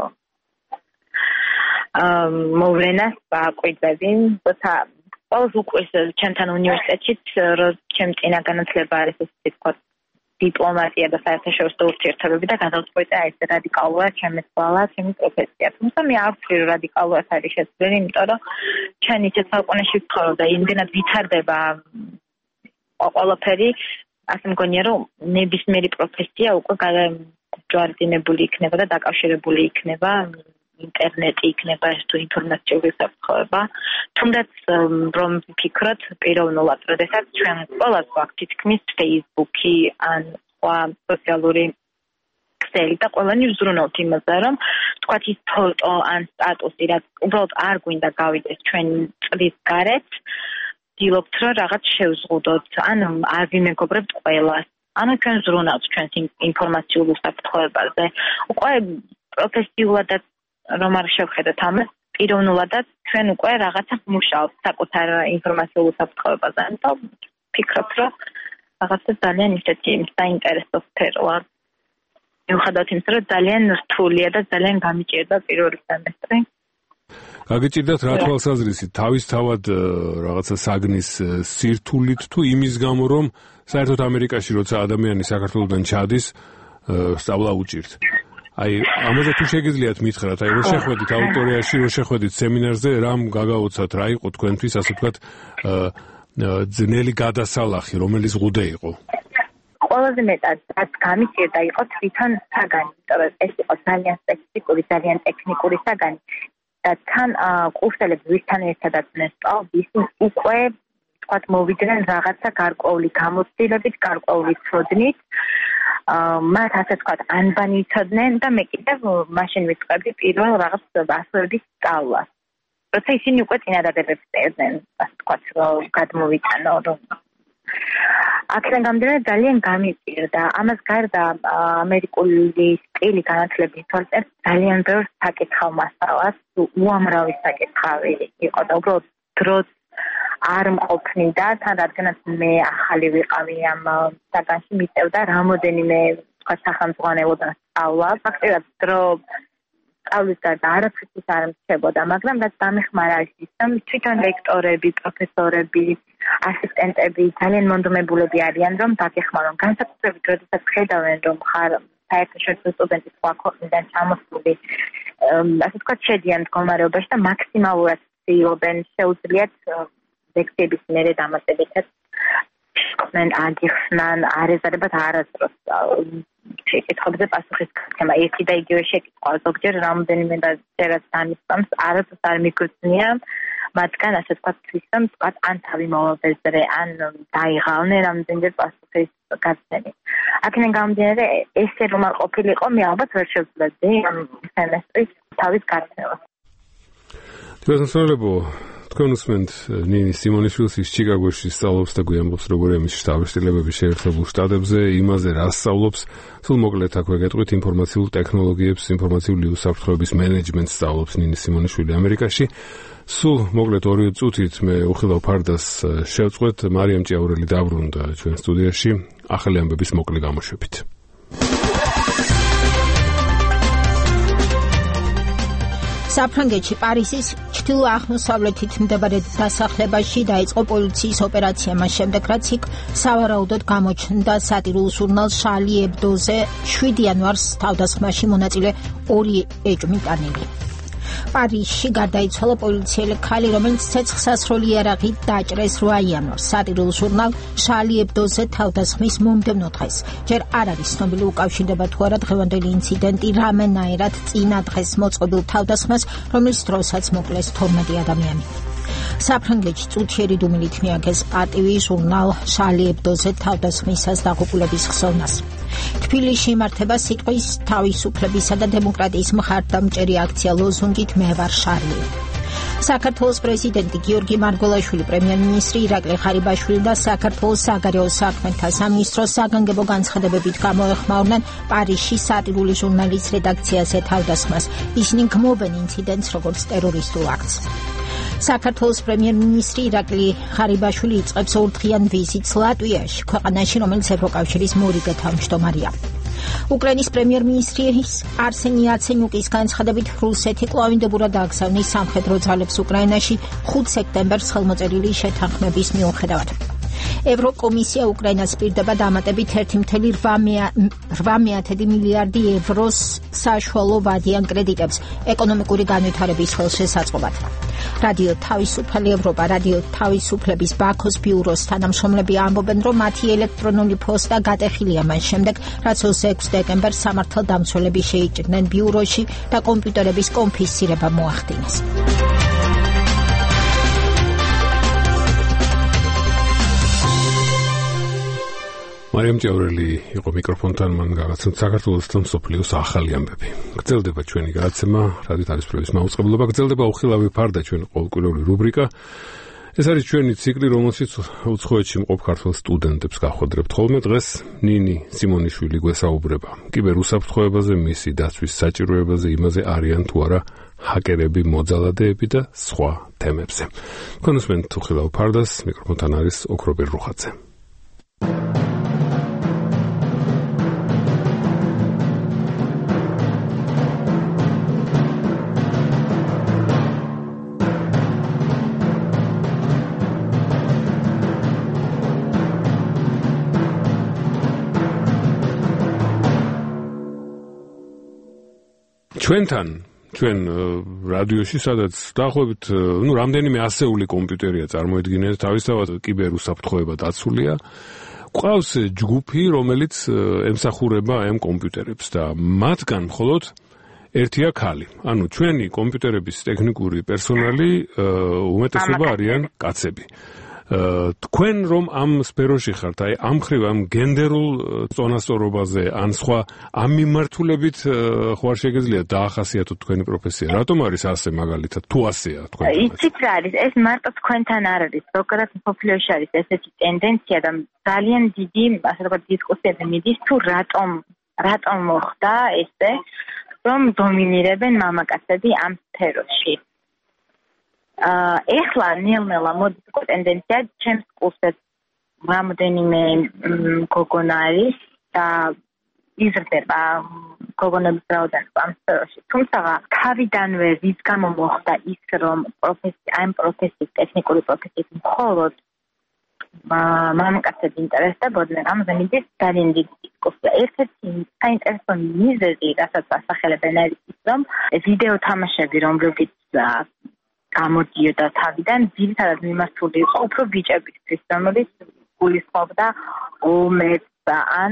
მოვლენას ვაკვირდები. All უყურს ჩემთან უნივერსიტეტშიც, რომ ჩემ წინა განათლება არის ესე ვთქვათ დიპლომატია და საერთაშორისო ურთიერთობები და გადავწყვიტე ეს რადიკალურად შემეცვალა ჩემი პროფესია. თუმცა მე არ ვთვლი, რომ რადიკალურად არის შეცვლილი, იმიტომ რომ ჩვენ ისეთ საუკუნეში ვცხოვრობ და იმდენად ვითარდება ყველაფერი, ასე მგონია, რომ ნებისმიერი პროფესია უკვე გაჯვარდინებული იქნება და დაკავშირებული იქნება ინტერნეტი იქნება ეს თუ ინფორმაციული საფრთხეობა. თუნდაც რომ ვფიქროთ პიროვნულად, როდესაც ჩვენ ყველას გვაქვს თითქმის Facebook-ი ან სხვა სოციალური ქსელი და ყველანი ვზრუნავთ იმაზე, რომ თქვათ ის ფოტო ან სტატუსი, რაც უბრალოდ არ გვინდა გავიდეს ჩვენ წრის გარეთ, ვცდილობთ, რომ რაღაც შევზღუდოთ, ან არ ვიმეგობრებთ ყველას. ანუ ჩვენ ვზრუნავთ ჩვენს ინფორმაციულ უსაფრთხოებაზე. უკვე პროფესიულადაც რომ არ შევხედოთ ამას, პიროვნულადაც ჩვენ უკვე რაღაცა მუშაობთ საკუთარ ინფორმაციულ უსაფრთხოებაზე. და ვფიქრობ, რომ რაღაცა ძალიან ისეთი საინტერესო სფეროა. მიუხედავად იმისა, რომ ძალიან რთულია და ძალიან გამიჭირდა პირველი სემესტრი. გაგიჭირდათ რა თვალსაზრისით, თავისთავად რაღაცა საგნის სირთულით თუ იმის გამო, რომ საერთოდ ამერიკაში როცა ადამიანი საქართველოსდან ჩადის, სწავლა უჭირთ. აი, ამაზე თუ შეგიძლიათ მითხრათ, აი, რო შეხვედით აუდიტორიაში, რო შეხვედით სემინარზე, რამ გაგაოცათ, რა იყო თქვენთვის, ასე ვთქვათ, ძნელი გადასალახი, რომელიც ღუდე იყო? ყველაზე მეტად რაც გამიჭირდა იყო თვითონ საგანი, იმიტომ რომ ეს იყო ძალიან სპეციფიკური, ძალიან ტექნიკური საგანი და თან კურსელებს ვისთან ერთადაც ვსწავლ, ისინი უკვე ვთქვათ მოვიდნენ რაღაცა გარკვეული გამოცდილებით, გარკვეული ცოდნით. მათ ასე ვთქვათ ანბანი იცოდნენ და მე კიდევ მაშინ ვიწყებდი პირველ რაღაც ასოების სწავლას. როცა ისინი უკვე წინადადებებს წერდნენ, ასე ვთქვათ, რომ გადმოვიტანო, რომ აქედან გამომდინარე ძალიან გამიჭირდა. ამას გარდა ამერიკული სტილი განათლების თვალსაჩინო ძალიან ბევრ საკითხავ მასალას, უამრავი საკითხავი იყო და უბრალოდ დროც არ მყოფნიდა, თან რადგანაც მე ახალი ვიყავი ამ საგანში, მიწევდა რამოდენიმე ვთქვათ სახელმძღვანელოდან სწავლა. ფაქტობრივად დრო სწავლის გარდა არაფრით არ მრჩებოდა, მაგრამ რაც დამეხმარა ის, რომ თვითონ ლექტორები, პროფესორები, ასისტენტები ძალიან მონდომებულები არიან, რომ დაგეხმარონ. განსაკუთრებით, როდესაც ხედავენ, რომ ხარ საერთაშორისო სტუდენტი სხვა ქვეყნიდან ჩამოსული, ასე ვთქვათ, შედიან მდგომარეობაში და მაქსიმალურად ცდილობენ შეუძლიათ ლექციების მერე დამატებითაც მენ აგიხსნან, არეზარებათ არასდროს შეკითხვებზე პასუხის გაცემა. ერთი და იგივე შეკითხვა ზოგჯერ რამოდენიმე ჯერაც დამისწამს, არასდროს არ მიგრძნია მათგან, ასე ვთქვათ, თვითონ ვთქვათ, ან თავი მოვაბეზრე, ან დაიღალნენ რამდენჯერ პასუხის გაცემით. აქედან გამომდინარე, ესე რომ არ ყოფილიყო, მე ალბათ ვერ შევძლებდი ამ სემესტრის თავის გაცემას. თვითონსწორებო თქვენ უსმენთ ნინი სიმონიშვილს, ის ჩიკაგოში სწავლობს და გვიამბობს, როგორია მის შტაბ-შტილებები შეერთებულ შტატებზე, იმაზე რა სწავლობს. სულ მოკლედ აქვე გეტყვით, ინფორმაციულ ტექნოლოგიებს, ინფორმაციული უსაფრთხოების მენეჯმენტს სწავლობს ნინი სიმონიშვილი ამერიკაში. სულ მოკლედ 2 წუთით მე უხილავ ფარდას შევწყვეთ, მარიამ ჭიაურელი დაბრუნდა ჩვენ სტუდიაში ახალი ამბების მოკლე გამოშვებით. საფრანგეთში პარიზის ჩრდილო-აღმოსავლეთით მდებარე დასახლებაში დაიწყო პოლიციის ოპერაცია მას შემდეგ, რაც იქ სავარაუდოდ გამოჩნდა სატირულ ჟურნალ შარლი ებდოზე 7 იანვარს თავდასხმაში მონაწილე 2 ეჭვმი ტანილი. პარიზში გარდაიცვალა პოლიციელი ქალი, რომელიც ცეცხლსასროლი იარაღით დაჭრეს 8 იანვარს სატირულ ჟურნალ შარლი ებდოზე თავდასხმის მომდევნო დღეს. ჯერ არ არის ცნობილი უკავშირდება თუ არა დღევანდელი ინციდენტი რამენაირად წინა დღეს მოწყობილ თავდასხმას, რომლის დროსაც მოკლეს 12 ადამიანი. საფრანგეთში წუთიერი დუმილით მიაგეს პატივი ჟურნალ შარლი ებდოზე თავდასხმისას დაღუპულების ხსოვნას. თბილისში იმართება სიტყვის თავისუფლებისა და დემოკრატიის მხარდამჭერი აქცია ლოზუნგით მე ვარ შარლი. საქართველოს პრეზიდენტი გიორგი მარგველაშვილი, პრემიერ-მინისტრი ირაკლი ღარიბაშვილი და საქართველოს საგარეო საქმეთა სამინისტროს საგანგებო განცხადებებით გამოეხმაურნენ პარიზში სატირული ჟურნალის რედაქციაზე თავდასხმას. ისინი გმობენ ინციდენტს როგორც ტერორისტულ აქტს. საქართველოს პრემიერ-მინისტრი ირაკლი ღარიბაშვილი იწყებს 2 დღიან ვიზიტს ლატვიაში, ქვეყანაში, რომელიც ევროკავშირის მორიგე თავმჯდომარეა. უკრაინის პრემიერ-მინისტრის არსენი იაცენიუკის განცხადებით, რუსეთი კვლავინდებურად აგზავნის სამხედრო ძალებს უკრაინაში 5 სექტემბერს ხელმოწერილი შეთანხმების მიუხედავად. ევროკომისია უკრაინას პირდება დამატებით 1,8 მილიარდი ევროს საშუალო ვადიან კრედიტებს ეკონომიკური განვითარების ხელშესაწყობად. რადიო თავისუფალი ევროპა, რადიო თავისუფლების ბაქოს ბიუროს თანამშრომლები ამბობენ, რომ მათი ელექტრონული პოსტა გატეხილია მას შემდეგ, რაც 26 დეკემბერს სამართალდამცველები შეიჭრნენ ბიუროში და კომპიუტერების კონფისკირება მოახდინეს. მარიამ ჭიაურელი იყო მიკროფონთან, მან გაგაცნოთ საქართველოს და მსოფლიოს ახალი ამბები. გრძელდება ჩვენი გადაცემა, რადიო თავისუფლების მაუწყებლობა, გრძელდება უხილავი ფარდა ჩვენი ყოველკვირეული რუბრიკა. ეს არის ჩვენი ციკლი, რომელშიც უცხოეთში მყოფ ქართველ სტუდენტებს გახვედრებთ. ხოლმე დღეს ნინი სიმონიშვილი გვესაუბრება კიბერუსაფრთხოებაზე, მისი დაცვის საჭიროებაზე, იმაზე არიან თუ არა ჰაკერები, მოძალადეები და სხვა თემებზე. კონსუმენტ უხილავ ფარდას მიკროფონთან არის ოქრობერ რუხაძე. ჩვენ რადიოში, სადაც დაახლოებით, რამდენიმე ასეული კომპიუტერია წარმოედგინეთ, თავისთავად კიბერუსაფრთხოება დაცულია. გვყავს ჯგუფი, რომელიც ემსახურება ამ კომპიუტერებს და მათგან მხოლოდ ერთია ქალი. ანუ ჩვენი კომპიუტერების ტექნიკური პერსონალი უმეტესობა არიან კაცები. თქვენ რომ ამ სფეროში ხართ, აი ამ მხრივ ამ გენდერულ წონასწორობაზე ან სხვა ამ მიმართულებით ხوار შეგიძლიათ დაახასიათოთ თქვენი პროფესია. რატომ არის ასე მაგალითად? თუ ასეა თქვენ? იცით რა არის? ეს მარტო თქვენთან არ არის. ზოგადად მსოფლიოში არის ესეთი ტენდენცია და ძალიან დიდი, ასე ვთქვათ, დისკუსიები მიდის თუ რატომ მოხდა ესე, რომ დომინირებენ მამაკაცები ამ სფეროში. ეხლა ნელ-ნელა მოდის უკვე ტენდენცია, ჩემს კურსზე რამდენიმე გოგონა არის და იზრდება გოგონების რაოდენობა ამ სფეროში. თუმცა თავიდანვე რის გამო მოხდა ის, რომ ამ პროფესიის, ტექნიკური პროფესიის მხოლოდ მამაკაცები ინტერესდებოდნენ, ამაზე მიდის ძალიან დიდი დისკუსია. ერთ-ერთი საინტერესო მიზეზი, რასაც ასახელებენ, არის ის, რომ ვიდეო თამაშები, რომლებიც გამოდიოდა თავიდან, ძირითადად მიმართული იყო უფრო ბიჭებისთვის, რომელიც გულისხმობდა ომებს, ან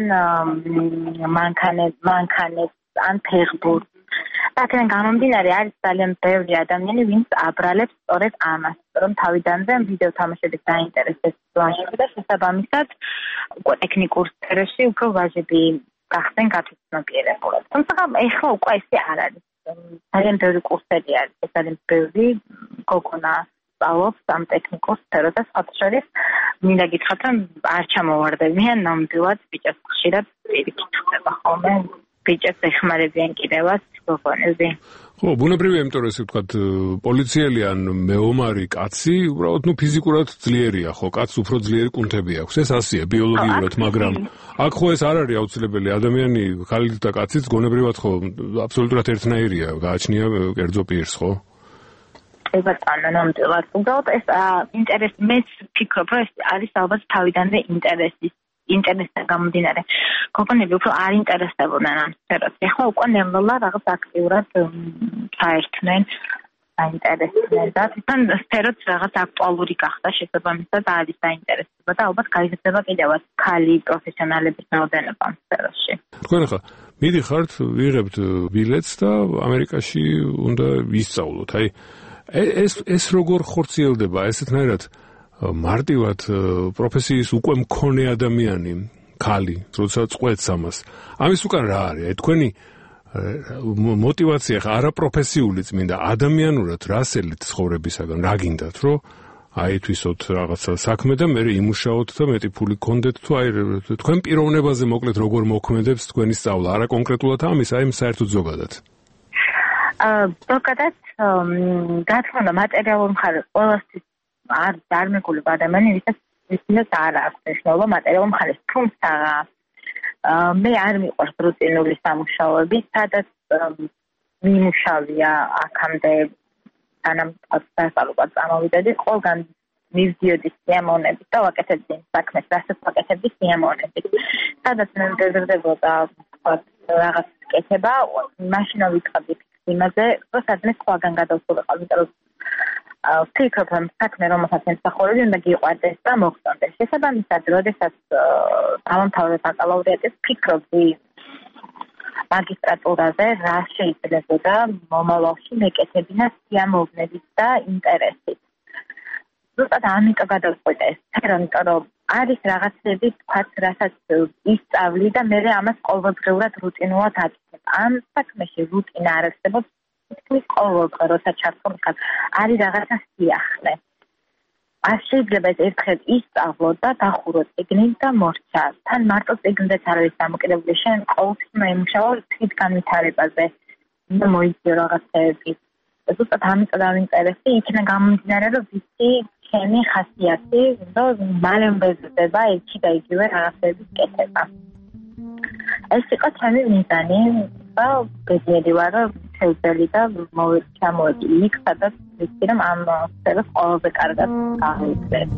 მანქანებს, ან ფეხბურთს. აქედან გამომდინარე არის ძალიან ბევრი ადამიანი, ვინც აბრალებს სწორედ ამას, რომ თავიდანვე ვიდეო თამაშებით დაინტერესებს ვაჟები და შესაბამისად უკვე ტექნიკურ სფეროში უფრო ვაჟები გახდნენ გათვითცნობიერებულები. თუმცა ეხლა უკვე ესე არ არის. ძალიან ბევრი კურსები არის, ძალიან ბევრი გოგონა სწავლობს ამ ტექნიკურ სფეროზე, სხვათა შორის მინდა გითხრათ, რომ არ ჩამოვარდებიან ნამდვილად ბიჭებს ხშირად პირიქით ხდება ხოლმე ბიჭებს ეხმარებიან კიდევაც გოგონები. ხო, ბუნებრივია, იმიტომ რომ ესე ვთქვათ, პოლიციელი ან მეომარი კაცი, უბრალოდ ფიზიკურად ძლიერია, ხო, კაცს უფრო ძლიერი კუნთები აქვს. ეს ასეა ბიოლოგიურად, მაგრამ აქ ხო ეს არ არის აუცილებელი. ადამიანი, ხალით და კაციც გონებრივად ხო აბსოლუტურად ერთნაირია, გააჩნია კერძო პირს, ხო? ბატონო, ნამდვილად. უბრალოდ ეს ინტერესი, მე ვფიქრობ, რომ ეს არის ალბათ თავიდანვე ინტერესთან გამომდინარე. გოგონები უფრო არ ინტერესდებოდნენ ამ სფეროს. ეხლა უკვე ნელა რაღაც აქტიურად ჩაერთნენ, აინტერესდნენ და თან სფეროც რაღაც აქტუალური გახდა შესაბამისად არის დაინტერესება და ალბათ გაიზრდება კიდევაც ქალი პროფესიონალების რაოდენობა ამ სფეროში. თქვენ ახლა მიდიხართ, ვიღებთ ბილეთს და ამერიკაში უნდა ვისწავლოთ. აი ეს როგორ ხორციელდება ესეთნაირად მარტივად პროფესიის უკვე მქონე ადამიანი, ქალი, როცა წყვეტს ამას. ამის უკან რა არის? აი თქვენი мотивация ხა არაპროფესიული წმინდა ადამიანურად რასელით ცხოვრებისაგან რა გინდათ, რომ აითვისოთ რაღაცა საქმე და მე იმუშაოთ და მეტი ფული გქონდეთ თუ აი თქვენ პიროვნებაზე მოკლედ როგორ მოქმედებს თქვენი სწავლა, არა კონკრეტულად ამის, აი საერთოდ ზოგადად. ზოგადად გათხოვნა მატერიალურ მხარეს ყველასთვის არ დარმეგულება ადამიანი, ვისაც არ აქვს მნიშვნელობა მატერიალურ მხარეს, თუმცა მე არ მიყვარს რუტინული სამუშაოები, სადაც მიმუშავია აქამდე სანამ დასწავლად წამოვიდოდი, ყველგან მივდიოდი სიამოვნებით და ვაკეთებდი საქმეს, რასაც ვაკეთებდი სიამოვნებით. სადაც მე მდევრდებოდა რაღაც კეთება, მაშინ ვიწყებდი იმაზე, რომ სადმე სხვაგან გადავსულიყავ, იმიტომ რომ ვფიქრობ, რომ საქმე რომელსაც ემსახურები უნდა გიყვარდეს და მოგწონდეს. შესაბამისად, როდესაც დავამთავრე ბაკალავრიატის, ვფიქრობდი მაგისტრატურაზე რა შეიძლებოდა მომავალში მეკეთებინა სიამოვნებით და ინტერესით. ზუსტად ამიტომ გადავწყვიტე ეს სფერო, იმიტომ რომ არის რაღაცები, თქვათ, რასაც ისწავლი და მე ამას ყოველდღიურად რუტინულად აკეთებ. ამ საქმეში რუტინა არ არსებობს. ის ყოველდღე როცა ჩართულიყავ, არის რაღაცა სიახლე. არ შეიძლება ერთხელ ისწავლო და დახურო წიგნით და მორჩა. თან მარტო წიგნზეც არ არის დამოკიდებული, შენ ყოველთვის უნდა იმუშაო თვით განვითარებაზე. უნდა მოიძიო რაღაცეები. ზუსტად ამიტომ დავინტერესდი, იქიდან გამომდინარე, რომ ვიცი ჩემი ხასიათი, რომ მალე მბეზდება ერთი და იგივე რაღაცების კეთება. ეს იყო ჩემი მიზანი და ბედნიერი ვარ, რომ შევძელი და ჩამოვედი იქ, სადაც ვიცი, რომ ამ სფეროს ყველაზე კარგად გავიქცევ.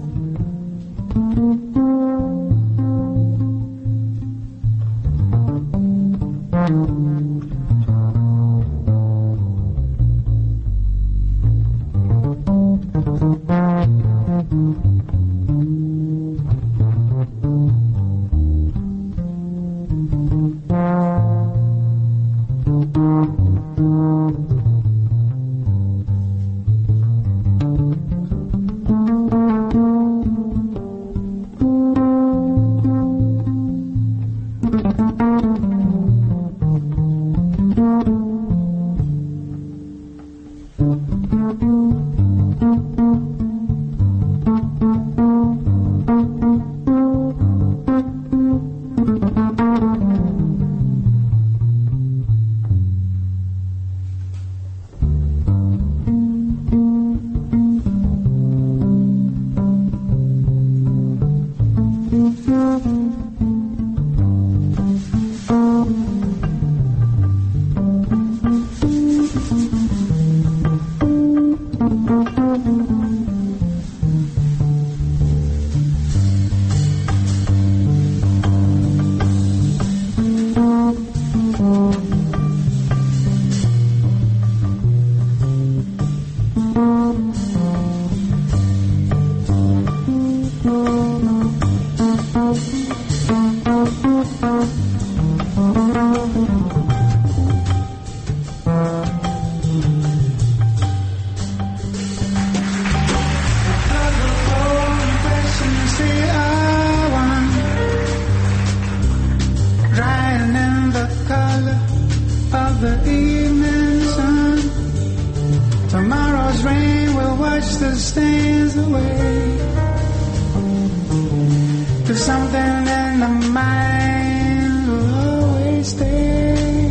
There's something in the mind will always stay.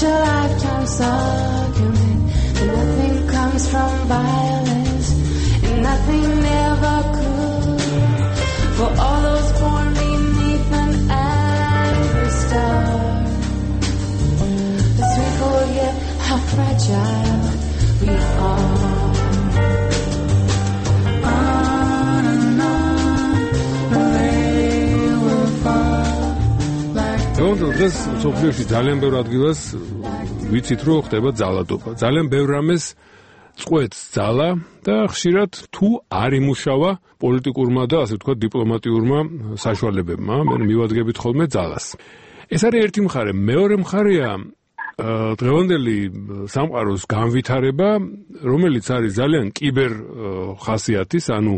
such a lifetime's argument, and nothing comes from violence, and nothing ever could. For all those born beneath an angry star, as we forget how fragile we are. On and on, the way will fall like. დღეს სოფლიოში ძალიან ბევრ ადგილას ვიცით რომ ხდება ძალადობა. ძალიან ბევრ რამეს წყვეტს ძალა და ხშირად თუ არ იმუშავა პოლიტიკურმა და ასე ვთქვათ დიპლომატიურმა საშუალებებმა, მე მივადგებით ხოლმე ძალას. ეს არის ერთი მხარე. მეორე მხარეა დღევანდელი სამყაროს განვითარება, რომელიც არის ძალიან კიბერ ხასიათის, ანუ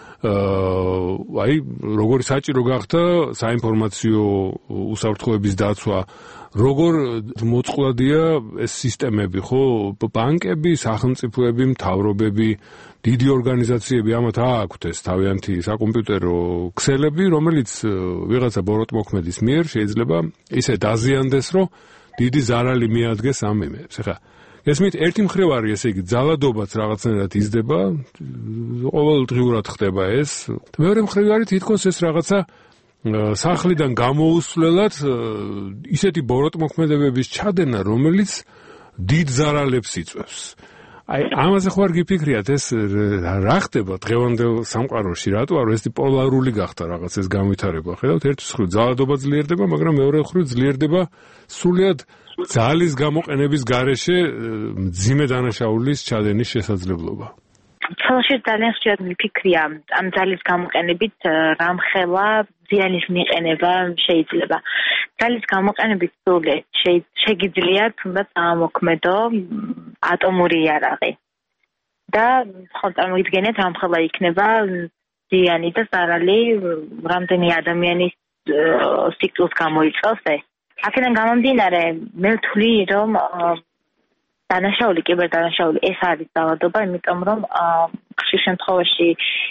აი როგორ საჭირო გახდა საინფორმაციო უსაფრთხოების დაცვა, როგორ მოწყვლადია ეს სისტემები, ხო, ბანკები, სახელმწიფოები, მთავრობები, დიდი ორგანიზაციები, ამათ აქვთ ეს თავიანთი საკომპიუტერო ქსელები, რომელიც ვიღაცა ბოროტმოქმედის მიერ შეიძლება ისე დაზიანდეს, რომ დიდი ზარალი მიადგეს ამ იმებს. ეხლა ესმით ერთი მხრივ არის, ესე იგი, ძალადობაც რაღაცნაირად იზრდება, ყოველდღიურად ხდება ეს. მეორე მხრივ არის თითქოს ეს რაღაცა სახლიდან გამოუსვლელად ისეთი ბოროტმოქმედებების ჩადენა, რომელიც დიდ ზარალებს იწვევს. აი, ამაზე ხო არ გიფიქრიათ, ეს რა ხდება დღევანდელ სამყაროში, რატო არ ეს პოლარული გახდა რაღაც ეს განვითარება? ხედავთ, ერთი მხრივ ძალადობა ძლიერდება, მაგრამ მეორე მხრივ ძლიერდება სრულიად ძალის გამოყენების გარეშე მძიმე დანაშაულის ჩადენის შესაძლებლობა. ცალში ძალიან ხშირად მიფიქრია ამ ძალის გამოყენებით რამხელა ზიანის მიყენება შეიძლება. ძალის გამოყენებით სრულად შეგიძლია თუნდაც ამოქმედო ატომური იარაღი. და ხო წარმოგიდგენთ რამხელა იქნება ზიანი და ზარალი რამდენი ადამიანის ციკლს გამოიწვევს ეს. აქედან გამომდინარე, მე ვთვლი, რომ დანაშაული, კიბერდანაშაული ეს არის ძალადობა, იმიტომ რომ ხშირ შემთხვევაში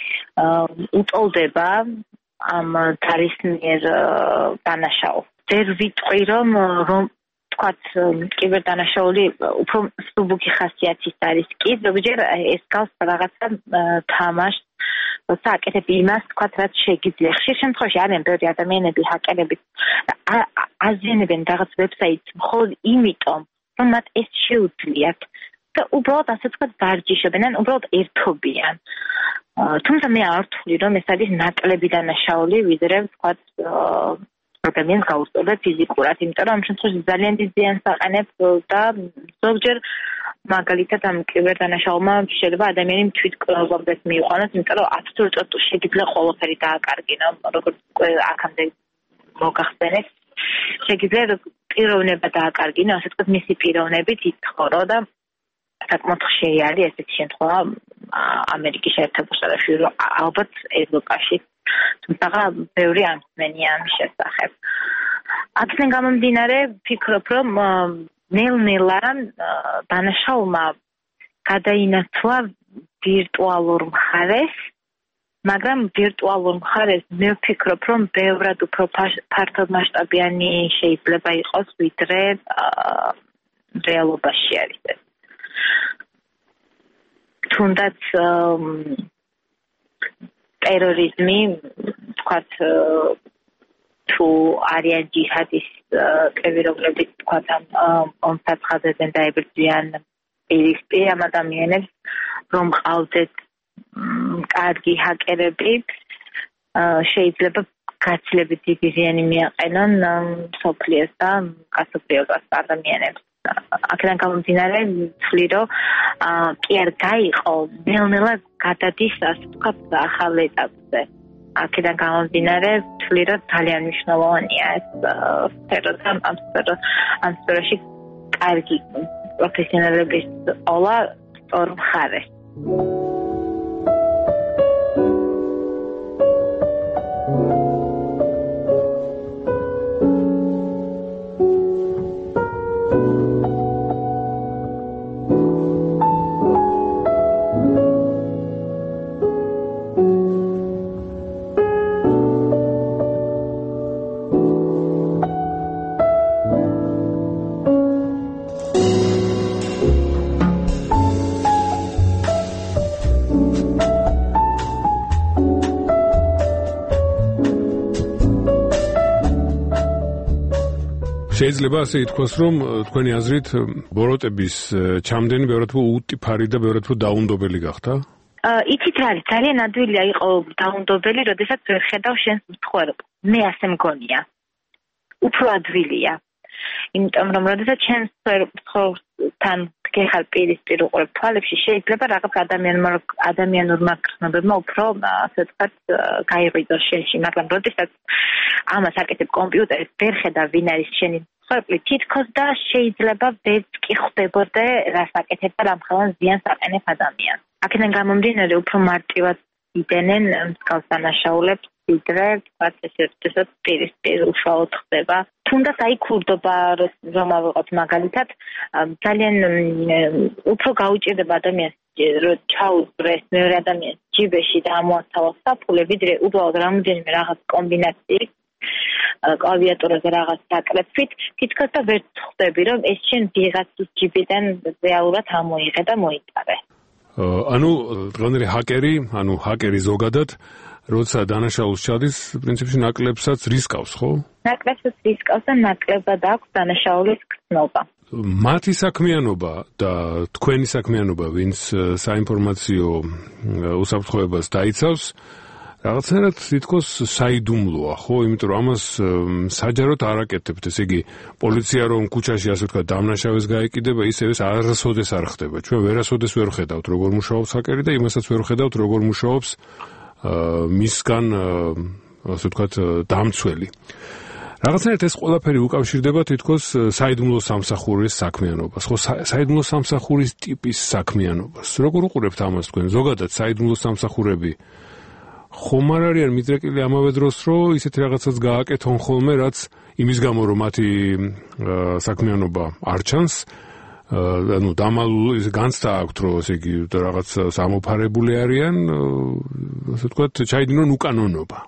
უწოლდება ამ ძალისმიერ დანაშაულს. ვერ ვიტყვი, რომ თქვათ კიბერდანაშაული უფრო მსუბუქი ხასიათის არის კი, ზოგჯერ ეს გავს რაღაცა თამაშს, როცა აკეთებ იმას, თქვათ, რაც შეგიძლია. ხშირ შემთხვევაში არიან ბევრი ადამიანები ჰაკერები აზიანებენ რაღაც ვებსაიტს მხოლოდ იმიტომ, რომ მათ ეს შეუძლიათ და უბრალოდ ასე თქვათ ვარჯიშობენ, ან უბრალოდ ერთობიან. თუმცა მე არ ვთვლი, რომ ეს არის ნაკლები დანაშაული, ვიდრე თქვათ ადამიანს გაუსწორდა ფიზიკურად, იმიტომ რომ ამ შემთხვევაში ძალიან დიდ ზიანს აყენებს და ზოგჯერ მაგალითად ამ კიბერდანაშაულმა შეიძლება ადამიანი თვითკვლავებდეს მიიყვანოს, იმიტომ რომ აბსოლუტურად შეგიძლია ყველაფერი დააკარგინო, როგორც აქამდე მოგახსენეთ. შეგიძლია პიროვნება დააკარგინო, ასე ვთქვათ, მისი პიროვნებით ითხოვრო და საკმაოდ ხშირი არის ესეთი შემთხვევა ამერიკის შეერთებულ შტატებში, ალბათ ევროპაში. თუმცა ბევრი ამბენია ამის შესახებ. აქედან გამომდინარე, ვფიქრობ, რომ ნელ-ნელა დანაშაულმა გადაინაცვლა ვირტუალურ მხარეს, მაგრამ ვირტუალურ მხარეს მე ვფიქრობ, რომ ბევრად უფრო ფართომასშტაბიანი შეიძლება იყოს, ვიდრე რეალობაში არის ეს. თუნდაც ტერორიზმი, თქვათ, თუ არიან ჯიჰადისტები, რომლებიც თქვათ ამ საცხაძედან დაებრძვიან პირისპირ ამ ადამიანებს, რომ ყავდეთ კარგი ჰაკერები, შეიძლება გაცილებით დიდი ზიანი მიაყენონ მსოფლიოს და კაცობრიობას ადამიანებს. აქედან გამომდინარე, ვთვლი, რომ კი არ გაიყო, ნელ-ნელა გადადის, ასე ვთქვათ, ახალ ეტაპზე. აქედან გამომდინარე, ვთვლი, რომ ძალიან მნიშვნელოვანია ეს სფერო და ამ სფეროში კარგი პროფესიონალების ყოლა სწორ მხარეს. შეიძლება ასე ითქვას, რომ თქვენი აზრით ბოროტების ჩამდენი ბევრად უტიფარი და ბევრად დაუნდობელი გახდა? იცით რა არის, ძალიან ადვილია იყო დაუნდობელი, როდესაც ვერ ხედავ შენს მსხვერპლს. მე ასე მგონია. უფრო ადვილია. იმიტომ რომ როდესაც შენს მსხვერპლთან გეხარ პირისპირ უყურებ თვალებში, შეიძლება რაღაც ადამიანურმა გრძნობებმა უფრო ასე ვთქვათ გაიღვიძოს შენში, მაგრამ როდესაც ამას აკეთებ კომპიუტერით, ვერ ხედავ ვინ არის შენი მსხვერპლი, თითქოს და შეიძლება ვერც კი ხვდებოდე რას აკეთებ და რამ ხელან ზიანს აყენებ ადამიანს. აქედან გამომდინარე უფრო მარტივად იდენენ მსგავს დანაშაულებს, ვიდრე ვთქვათ ესეთ პირისპირ უშუალოდ ხდება. თუნდაც აი ქურდობა რომ ავიღოთ მაგალითად, ძალიან უფრო გაუჭირდება ადამიანს რომ ჩაუძვრეს მეორე ადამიანს ჯიბეში და ამოასთავას საფულე, ვიდრე უბრალოდ რამოდენიმე რაღაც კომბინაციით კლავიატურაზე რაღაც დაკრეფით, თითქოს და ვერ ხვდები რომ ეს შენ ვიღაცის ჯიბიდან რეალურად ამოიღე და მოიტარე. ანუ დღევანდელი ჰაკერი ზოგადად როცა დანაშაულს ჩადის, პრინციპში ნაკლებსაც რისკავს, ხო? ნაკლებსაც რისკავს და ნაკლებად აქვს დანაშაულის გრძნობა. მათი საქმიანობა და თქვენი საქმიანობა, ვინც საინფორმაციო უსაფრთხოებას დაიცავს, რაღაცნაირად თითქოს საიდუმლოა, ხო? იმიტომ რომ ამას საჯაროდ არ აკეთებთ, ესე იგი, პოლიცია რომ ქუჩაში ასე ვთქვათ დამნაშავეს გაეკიდება, ისევ ეს არასოდეს არ ხდება. ჩვენ ვერასოდეს ვერ ხედავთ როგორ მუშაობს ჰაკერი და იმასაც ვერ ხედავთ როგორ მუშაობს მისგან ასე ვთქვათ დამცველი. რაღაცნაირად ეს ყველაფერი უკავშირდება თითქოს საიდუმლო სამსახურის საქმიანობას. ხო, საიდუმლო სამსახურის ტიპის საქმიანობას. როგორ უყურებთ ამას თქვენ? ზოგადად საიდუმლო სამსახურები ხომ არ არიან მიდრეკილი ამავე დროს, რომ ისეთი რაღაცას გააკეთონ ხოლმე, რაც იმის გამო, რომ მათი საქმიანობა არ ჩანს, ანუ დამალული განცდა აქვთ, რომ ესე იგი რაღაც სამოფარებული არიან, ასე ვთქვათ, ჩაიდინონ უკანონობა.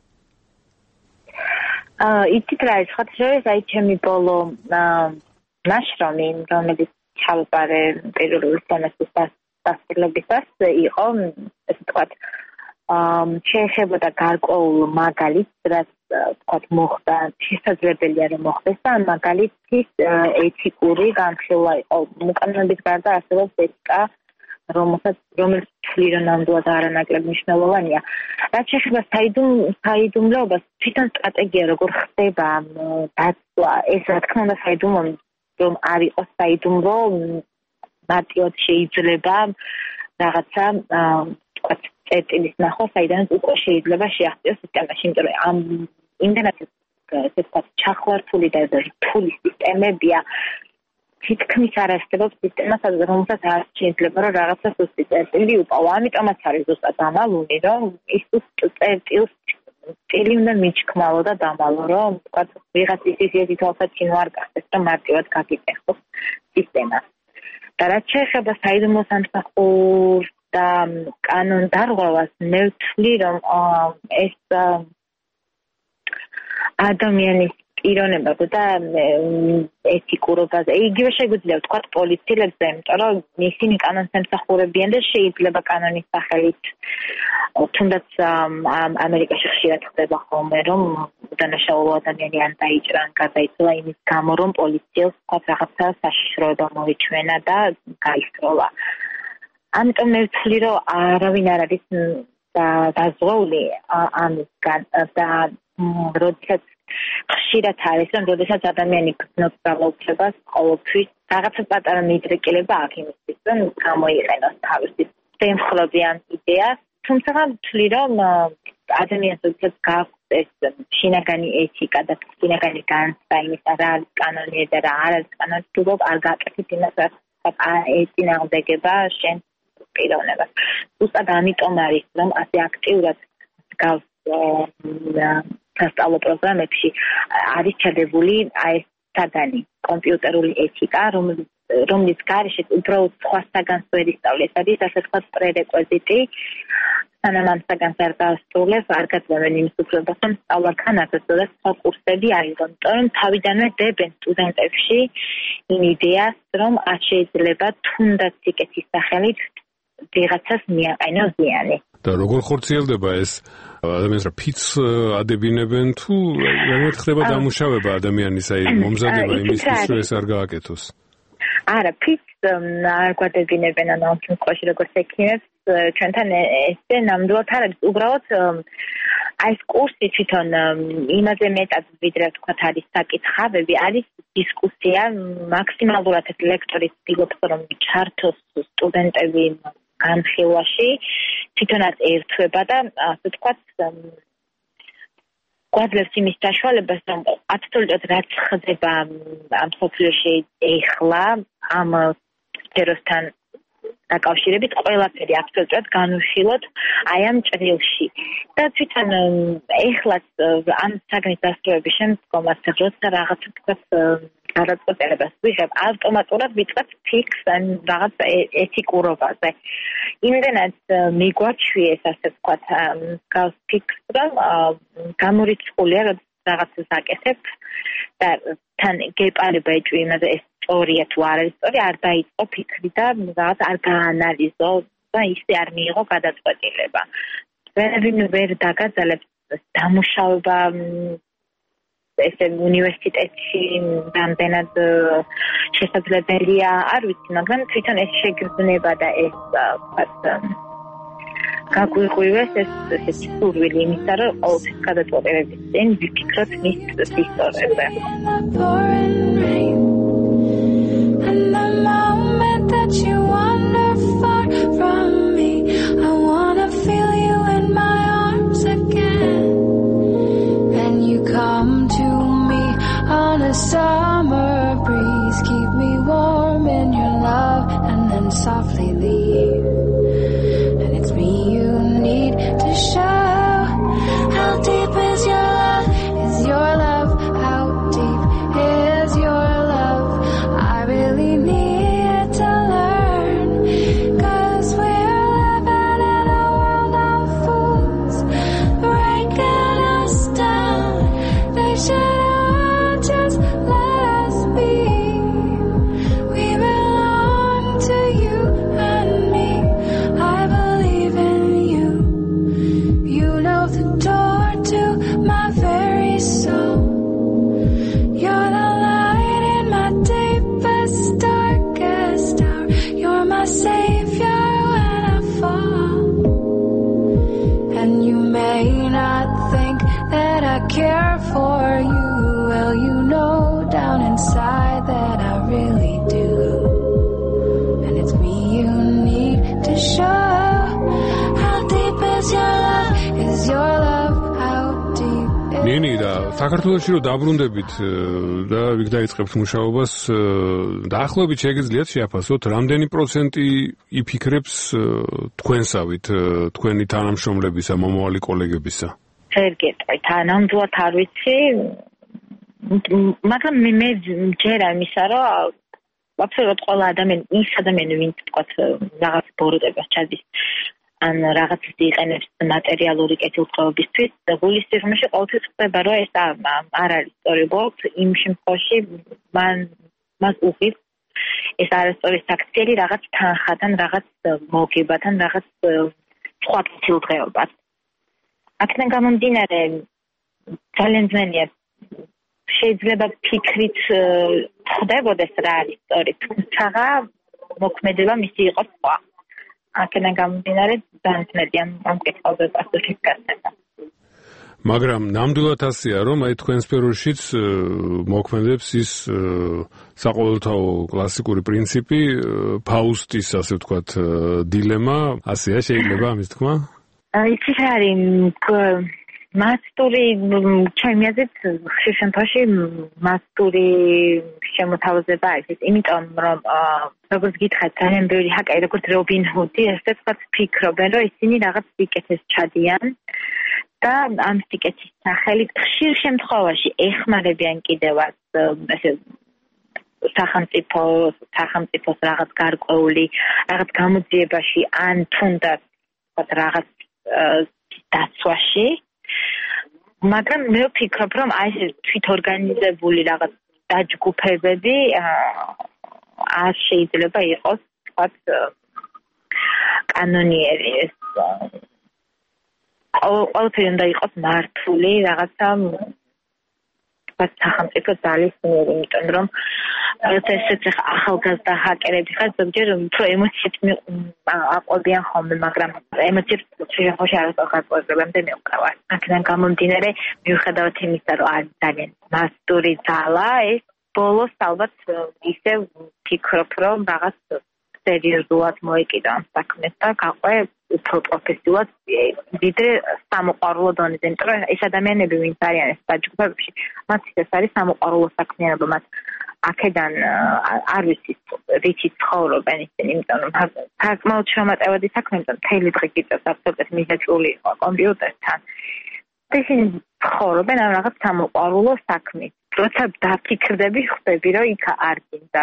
იცით რა არის, ხათშორის აი ჩემი ბოლო ნაშრომი, რომელიც ჩავაბარე პირველი სემესტრის დასრულებისას იყო, ესე ვთქვათ, შეეხებოდა გარკვეულ მაგალითს, რაც ვთქვათ მოხდა, შესაძლებელია რომ მოხდეს და მაგალითის ეთიკური განხილვა იყო. უკანონობის გარდა არსებობს ეთიკა, რომელიც თვლიდა ნამდვილად არანაკლებ მნიშვნელოვანია. რაც შეეხება საიდუმლოებას, თვითონ სტრატეგია როგორ ხდება დაცვა, ეს რა თქმა უნდა საიდუმლო რომ არ იყოს საიდუმლო, მარტივად შეიძლება რაღაცა ვთქვათ წერტილის ნახვა, საიდანაც უკვე შეიძლება შეაღწიოს სისტემაში, იმიტომ რომ ამ იმდენად ესე ვთქვათ ჩახლართული და რთული სისტემებია, თითქმის არ არსებობს სისტემა, რომელსაც არ შეიძლება რომ რაღაცა სუსტი წერტილი უპოვო. ამიტომაც არის ზუსტად დამალული, რომ ის წერტილს წილი უნდა მიჩქმალო და დამალო, რომ ვთქვათ ვიღაცის ისეთი თვალსაჩინო არ გახდეს, რომ მარტივად გაგიკეთოს სისტემა. და რაც შეეხება საიდუმლო სამსახურს და კანონდარღვევას, მე ვთვლი, რომ ეს ადამიანის პიროვნებაზე და ეთიკურობაზე, იგივე შეგვიძლია ვთქვათ პოლიციელებზე, იმიტომ რომ ისინი კანონს ემსახურებიან და შეიძლება კანონის სახელით, თუნდაც ამერიკაში ხშირად ხდება ხოლმე, რომ დანაშაულო ადამიანი ან დაიჭრა, ან გადაიცვალა იმის გამო, რომ პოლიციელს ვთქვათ რაღაცა საშიშროება მოიჩვენა და გაისროლა. ამიტომ მე ვთვლი, რომ არავინ არ არის დაზღვეული ამისგან და როდესაც ხშირად არის, რომ როდესაც ადამიანი გრძნობს ძალაუფლებას ყოველთვის რაღაცა პატარა მიდრეკილება აქვს იმისთვის, რომ გამოიყენოს თავისი ემხრობიან იდეას, თუმცა ვთვლი, რომ ადამიანს როდესაც გააქვს ეს შინაგანი ეთიკა და შინაგანი განცდა იმისა, რა არის კანონი და რა არ არის კანონი, უბრალოდ არ გააკეთებ იმას, რაც ეწინააღმდეგება შენ პიროვნებას. ზუსტად ამიტომ არის, რომ ასე აქტიურად გავს სასწავლო პროგრამებში არის ჩადებული ეს საგანი კომპიუტერული ეთიკა, რომლის გარეშე უბრალოდ სხვა საგანს ვერ ისწავლეს, არის ასე ვთქვათ პრერეკვიზიტი, სანამ ამ საგანს არ დაასრულებს, არ გაძლევენ იმის უფლებას, რომ სწავლა განაგრძოს და სხვა კურსები აიღონ, იმიტომ რომ თავიდანვე დებენ სტუდენტებში იმ იდეას, რომ არ შეიძლება თუნდაც სიკეთის სახელით ვიღაცას მიაყენოს ზიანი. და როგორ ხორციელდება ეს ადამიანს რა ფიცს ადებინებენ თუ რა ხდება დამუშავება ადამიანის აი მომზადება იმისთვის რომ ეს არ გააკეთოს? არა, ფიცს არ გვადებინებენ ანუ ამ შემთხვევაში როგორც ექიმებს ჩვენთან ესე ნამდვილად არ არის უბრალოდ აი ეს კურსი თვითონ იმაზე მეტად ვიდრე ვთქვათ არის საკითხავები არის დისკუსია მაქსიმალურად ეს ლექტორი ცდილობს რომ ჩართოს სტუდენტები განხილვაში თვითონაც ერთვება და ასე ვთქვათ გვაძლევს იმის საშუალებას რომ აბსოლუტურად რაც ხდება ამ სოფლიოში ეხლა ამ სფეროსთან დაკავშირებით ყველაფერი აბსოლუტურად განვიხილოთ აი ამ ჭრილში და თვითონ ეხლაც ამ საგნის დასრულების შემდგომ ასე როცა რაღაცა თქვათ გადაწყვეტილებას ვიღებ ავტომატურად ვიტყვეთ ფიქს ან რაღაც ეთიკურობაზე იმდენად მიგვაჩვიეს ასე ვთქვათ გავს ფიქს რომ გამორიცხულია რომ რაღაცას აკეთებ და თან გეპარება ეჭვი იმაზე ეს სწორია თუ არ არის სწორი არ დაიწყო ფიქრი და რაღაც არ გაანალიზო და ისე არ მიიღო გადაწყვეტილება ვერ დაგაძალებს დამუშავება ესე უნივერსიტეტში რამდენად შესაძლებელია არ ვიცი მაგრამ თვითონ ეს შეგრძნება და ეს ვთქვათ გაგვიღვივეს ეს სურვილი იმისა რომ ყოველთვის გადაწყვეტილების წინ ვიფიქროთ მის ისტორიაზე And the moment that you wander far from me I wanna feel you in my arms again And you come to me on a summer breeze Keep me warm in your love and then softly leave And it's me you need to show How deep is your love? Is your love? How deep is your love? I really need to learn Cause we're living in a world of fools Breaking us down They should all just let us be We belong to you and me I believe in you You know the door to my very soul You're the light in my deepest, darkest hour You're my savior when I fall And you may not think that I care for you Well, you know down inside that I really do And it's me you need to show How deep is your love? Is your love? How deep is ნინი და საქართველოში რომ დაბრუნდებით და იქ დაიწყებთ მუშაობას დაახლოებით შეგიძლიათ შეაფასოთ რამდენი პროცენტი იფიქრებს თქვენსავით თქვენი თანამშრომლებისა მომავალი კოლეგებისა ვერ გეტყვით ნამდვილად არ ვიცი მაგრამ მე ჯერა იმისა რომ აბსოლუტურად ყველა ის ადამიანი ვინც თქვათ რაღაც ბოროტებას ჩადის ან რაღაცის იყენებს მატერიალური კეთილდღეობისთვის გულის სიღრმეში ყოველთვის ხდება რომ ეს არ არის სწორი ბოლოს იმ შემთხვევაში მას უღირს ეს არასწორი საქციელი რაღაც თანხათან რაღაც მოგებათან რაღაც სხვა კეთილდღეობას აქედან გამომდინარე ძალიან ძნელია შეიძლება ფიქრით ხდებოდეს რა არის სწორი თუმცა მოქმედება მისი იყოს სხვა აქედან გამომდინარე ძალიან ძნელია ამ კითხვაზე პასუხი გასცემა მაგრამ ნამდვილად ასეა რომ აი თქვენ სფეროშიც მოქმედებს ის საყოველთაო კლასიკური პრინციპი ფაუსტის ასე ვთქვათ დილემა ასეა შეიძლება ამის თქმა იცი რა არის მასტური ჩემი აზრით ხშირ შემთხვევაში მასტური შემოთავაზება არის იმიტომ რომ როგორც გითხარით ძალიან ბევრი ჰაკერი როგორც რობინ ჰუდი ესე ვთქვათ ფიქრობენ რომ ისინი რაღაც სიკეთეს ჩადიან და ამ სიკეთის სახელით ხშირ შემთხვევაში ეხმარებიან კიდევაც ესე სახელმწიფოს რაღაც გარკვეული რაღაც გამოძიებაში ან თუნდაც რაღაც დაცვაში მაგრამ მე ვფიქრობ რომ აი ეს თვითორგანიზებული რაღაც დაჯგუფებები არ შეიძლება იყოს თქვათ კანონიერი ეს ყველაფერი უნდა იყოს მართული, რაღაცა სახელმწიფო ძალის მიერ, იმიტომ რომ ესეც ახალგაზრდა ჰაკერები ხარ, ზოგჯერ უფრო ემოციით აყვებიან ხოლმე, მაგრამ ემოციით შეიძლება არასდროს გაყვებებამდე მივყავარ. აქედან გამომდინარე, მიუხედავად იმისა, რომ არის ძალიან მასტური ძალა, ეს ბოლოს ალბათ ისე ვფიქრობ, რომ რაღაც სერიოზულად მოეკიდა ამ საქმეს და გაყვე უფრო პროფესიულად ვიდრე სამოყვარულო დონეზე, იმიტომ რომ ეს ადამიანები ვინც არიან ეს საჯგუფებში, მათ ეს არის სამოყვარულო საქმიანობა, მათ აქედან არ ვიცით რითი ცხოვრობენ ისინი, იმიტომ რომ საკმაოდ შემატევადი საქმე, იმიტომ მთელი დღე გიწევს აბსოლუტურად მიზაჭრული იყო კომპიუტერთან. ისინი ცხოვრობენ ამ რაღაც სამოყვარულო საქმით. როცა დაფიქრდები, ხვდები, რომ იქ არ გინდა.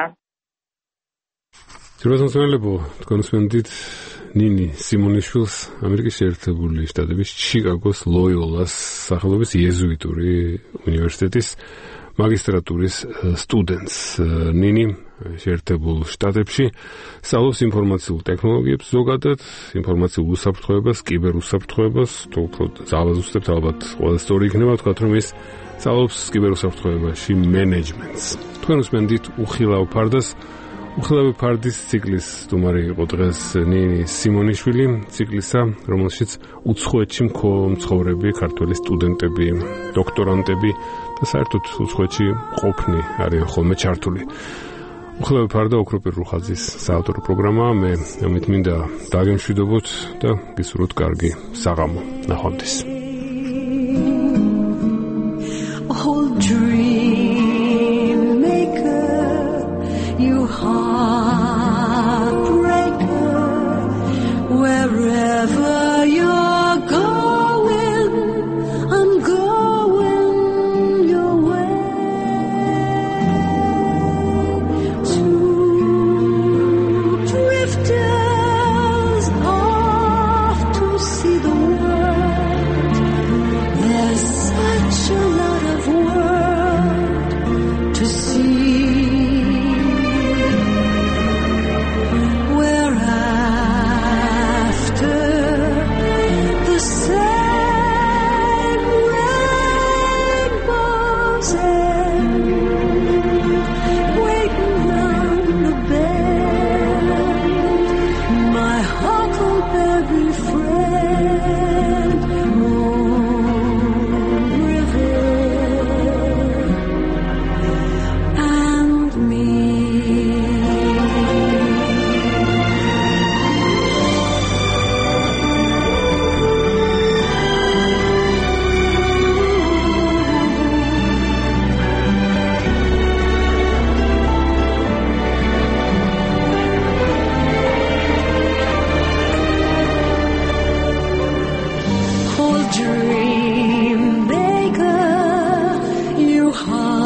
ძირითადად თქვენსმენდით ნინი სიმონიშვილს ამერიკის შეერთებული შტატების ჩიკაგოს ლოიოლას სახელობის იეზუიტური უნივერსიტეტის მაგისტრატურის სტუდენტს. ნინი შეერთებულ შტატებში სწავლობს ინფორმაციულ ტექნოლოგიებს, ზოგადად ინფორმაციულ უსაფრთხოებას, კიბერუსაფრთხოებას, თუ უფრო ძალაზუსტებთ ალბათ ყველა სწორი იქნება ვთქვათ, რომ ის სწავლობს კიბერუსაფრთხოებაში მენეჯმენტს. თქვენ უსმენდით უხილავ ფარდას. უხილავი ფარდის ციკლის სტუმარი იყო დღეს ნინი სიმონიშვილი, ციკლისა, რომელშიც უცხოეთში მცხოვრები ქართველი სტუდენტები, დოქტორანტები და საერთოდ უცხოეთში ყოფნი არიან ხოლმე ჩართული. უხილავი ფარდა ოქროპირ რუხაძის საავტორო პროგრამაა. მე ამით მინდა დაგემშვიდობოთ და გისურვოთ კარგი საღამო. ნახვამდის. Heartbreaker, wherever you're going, I'm going your way. Two drifters off to see the world. There's such a lot of world to see. Dream maker, you heart.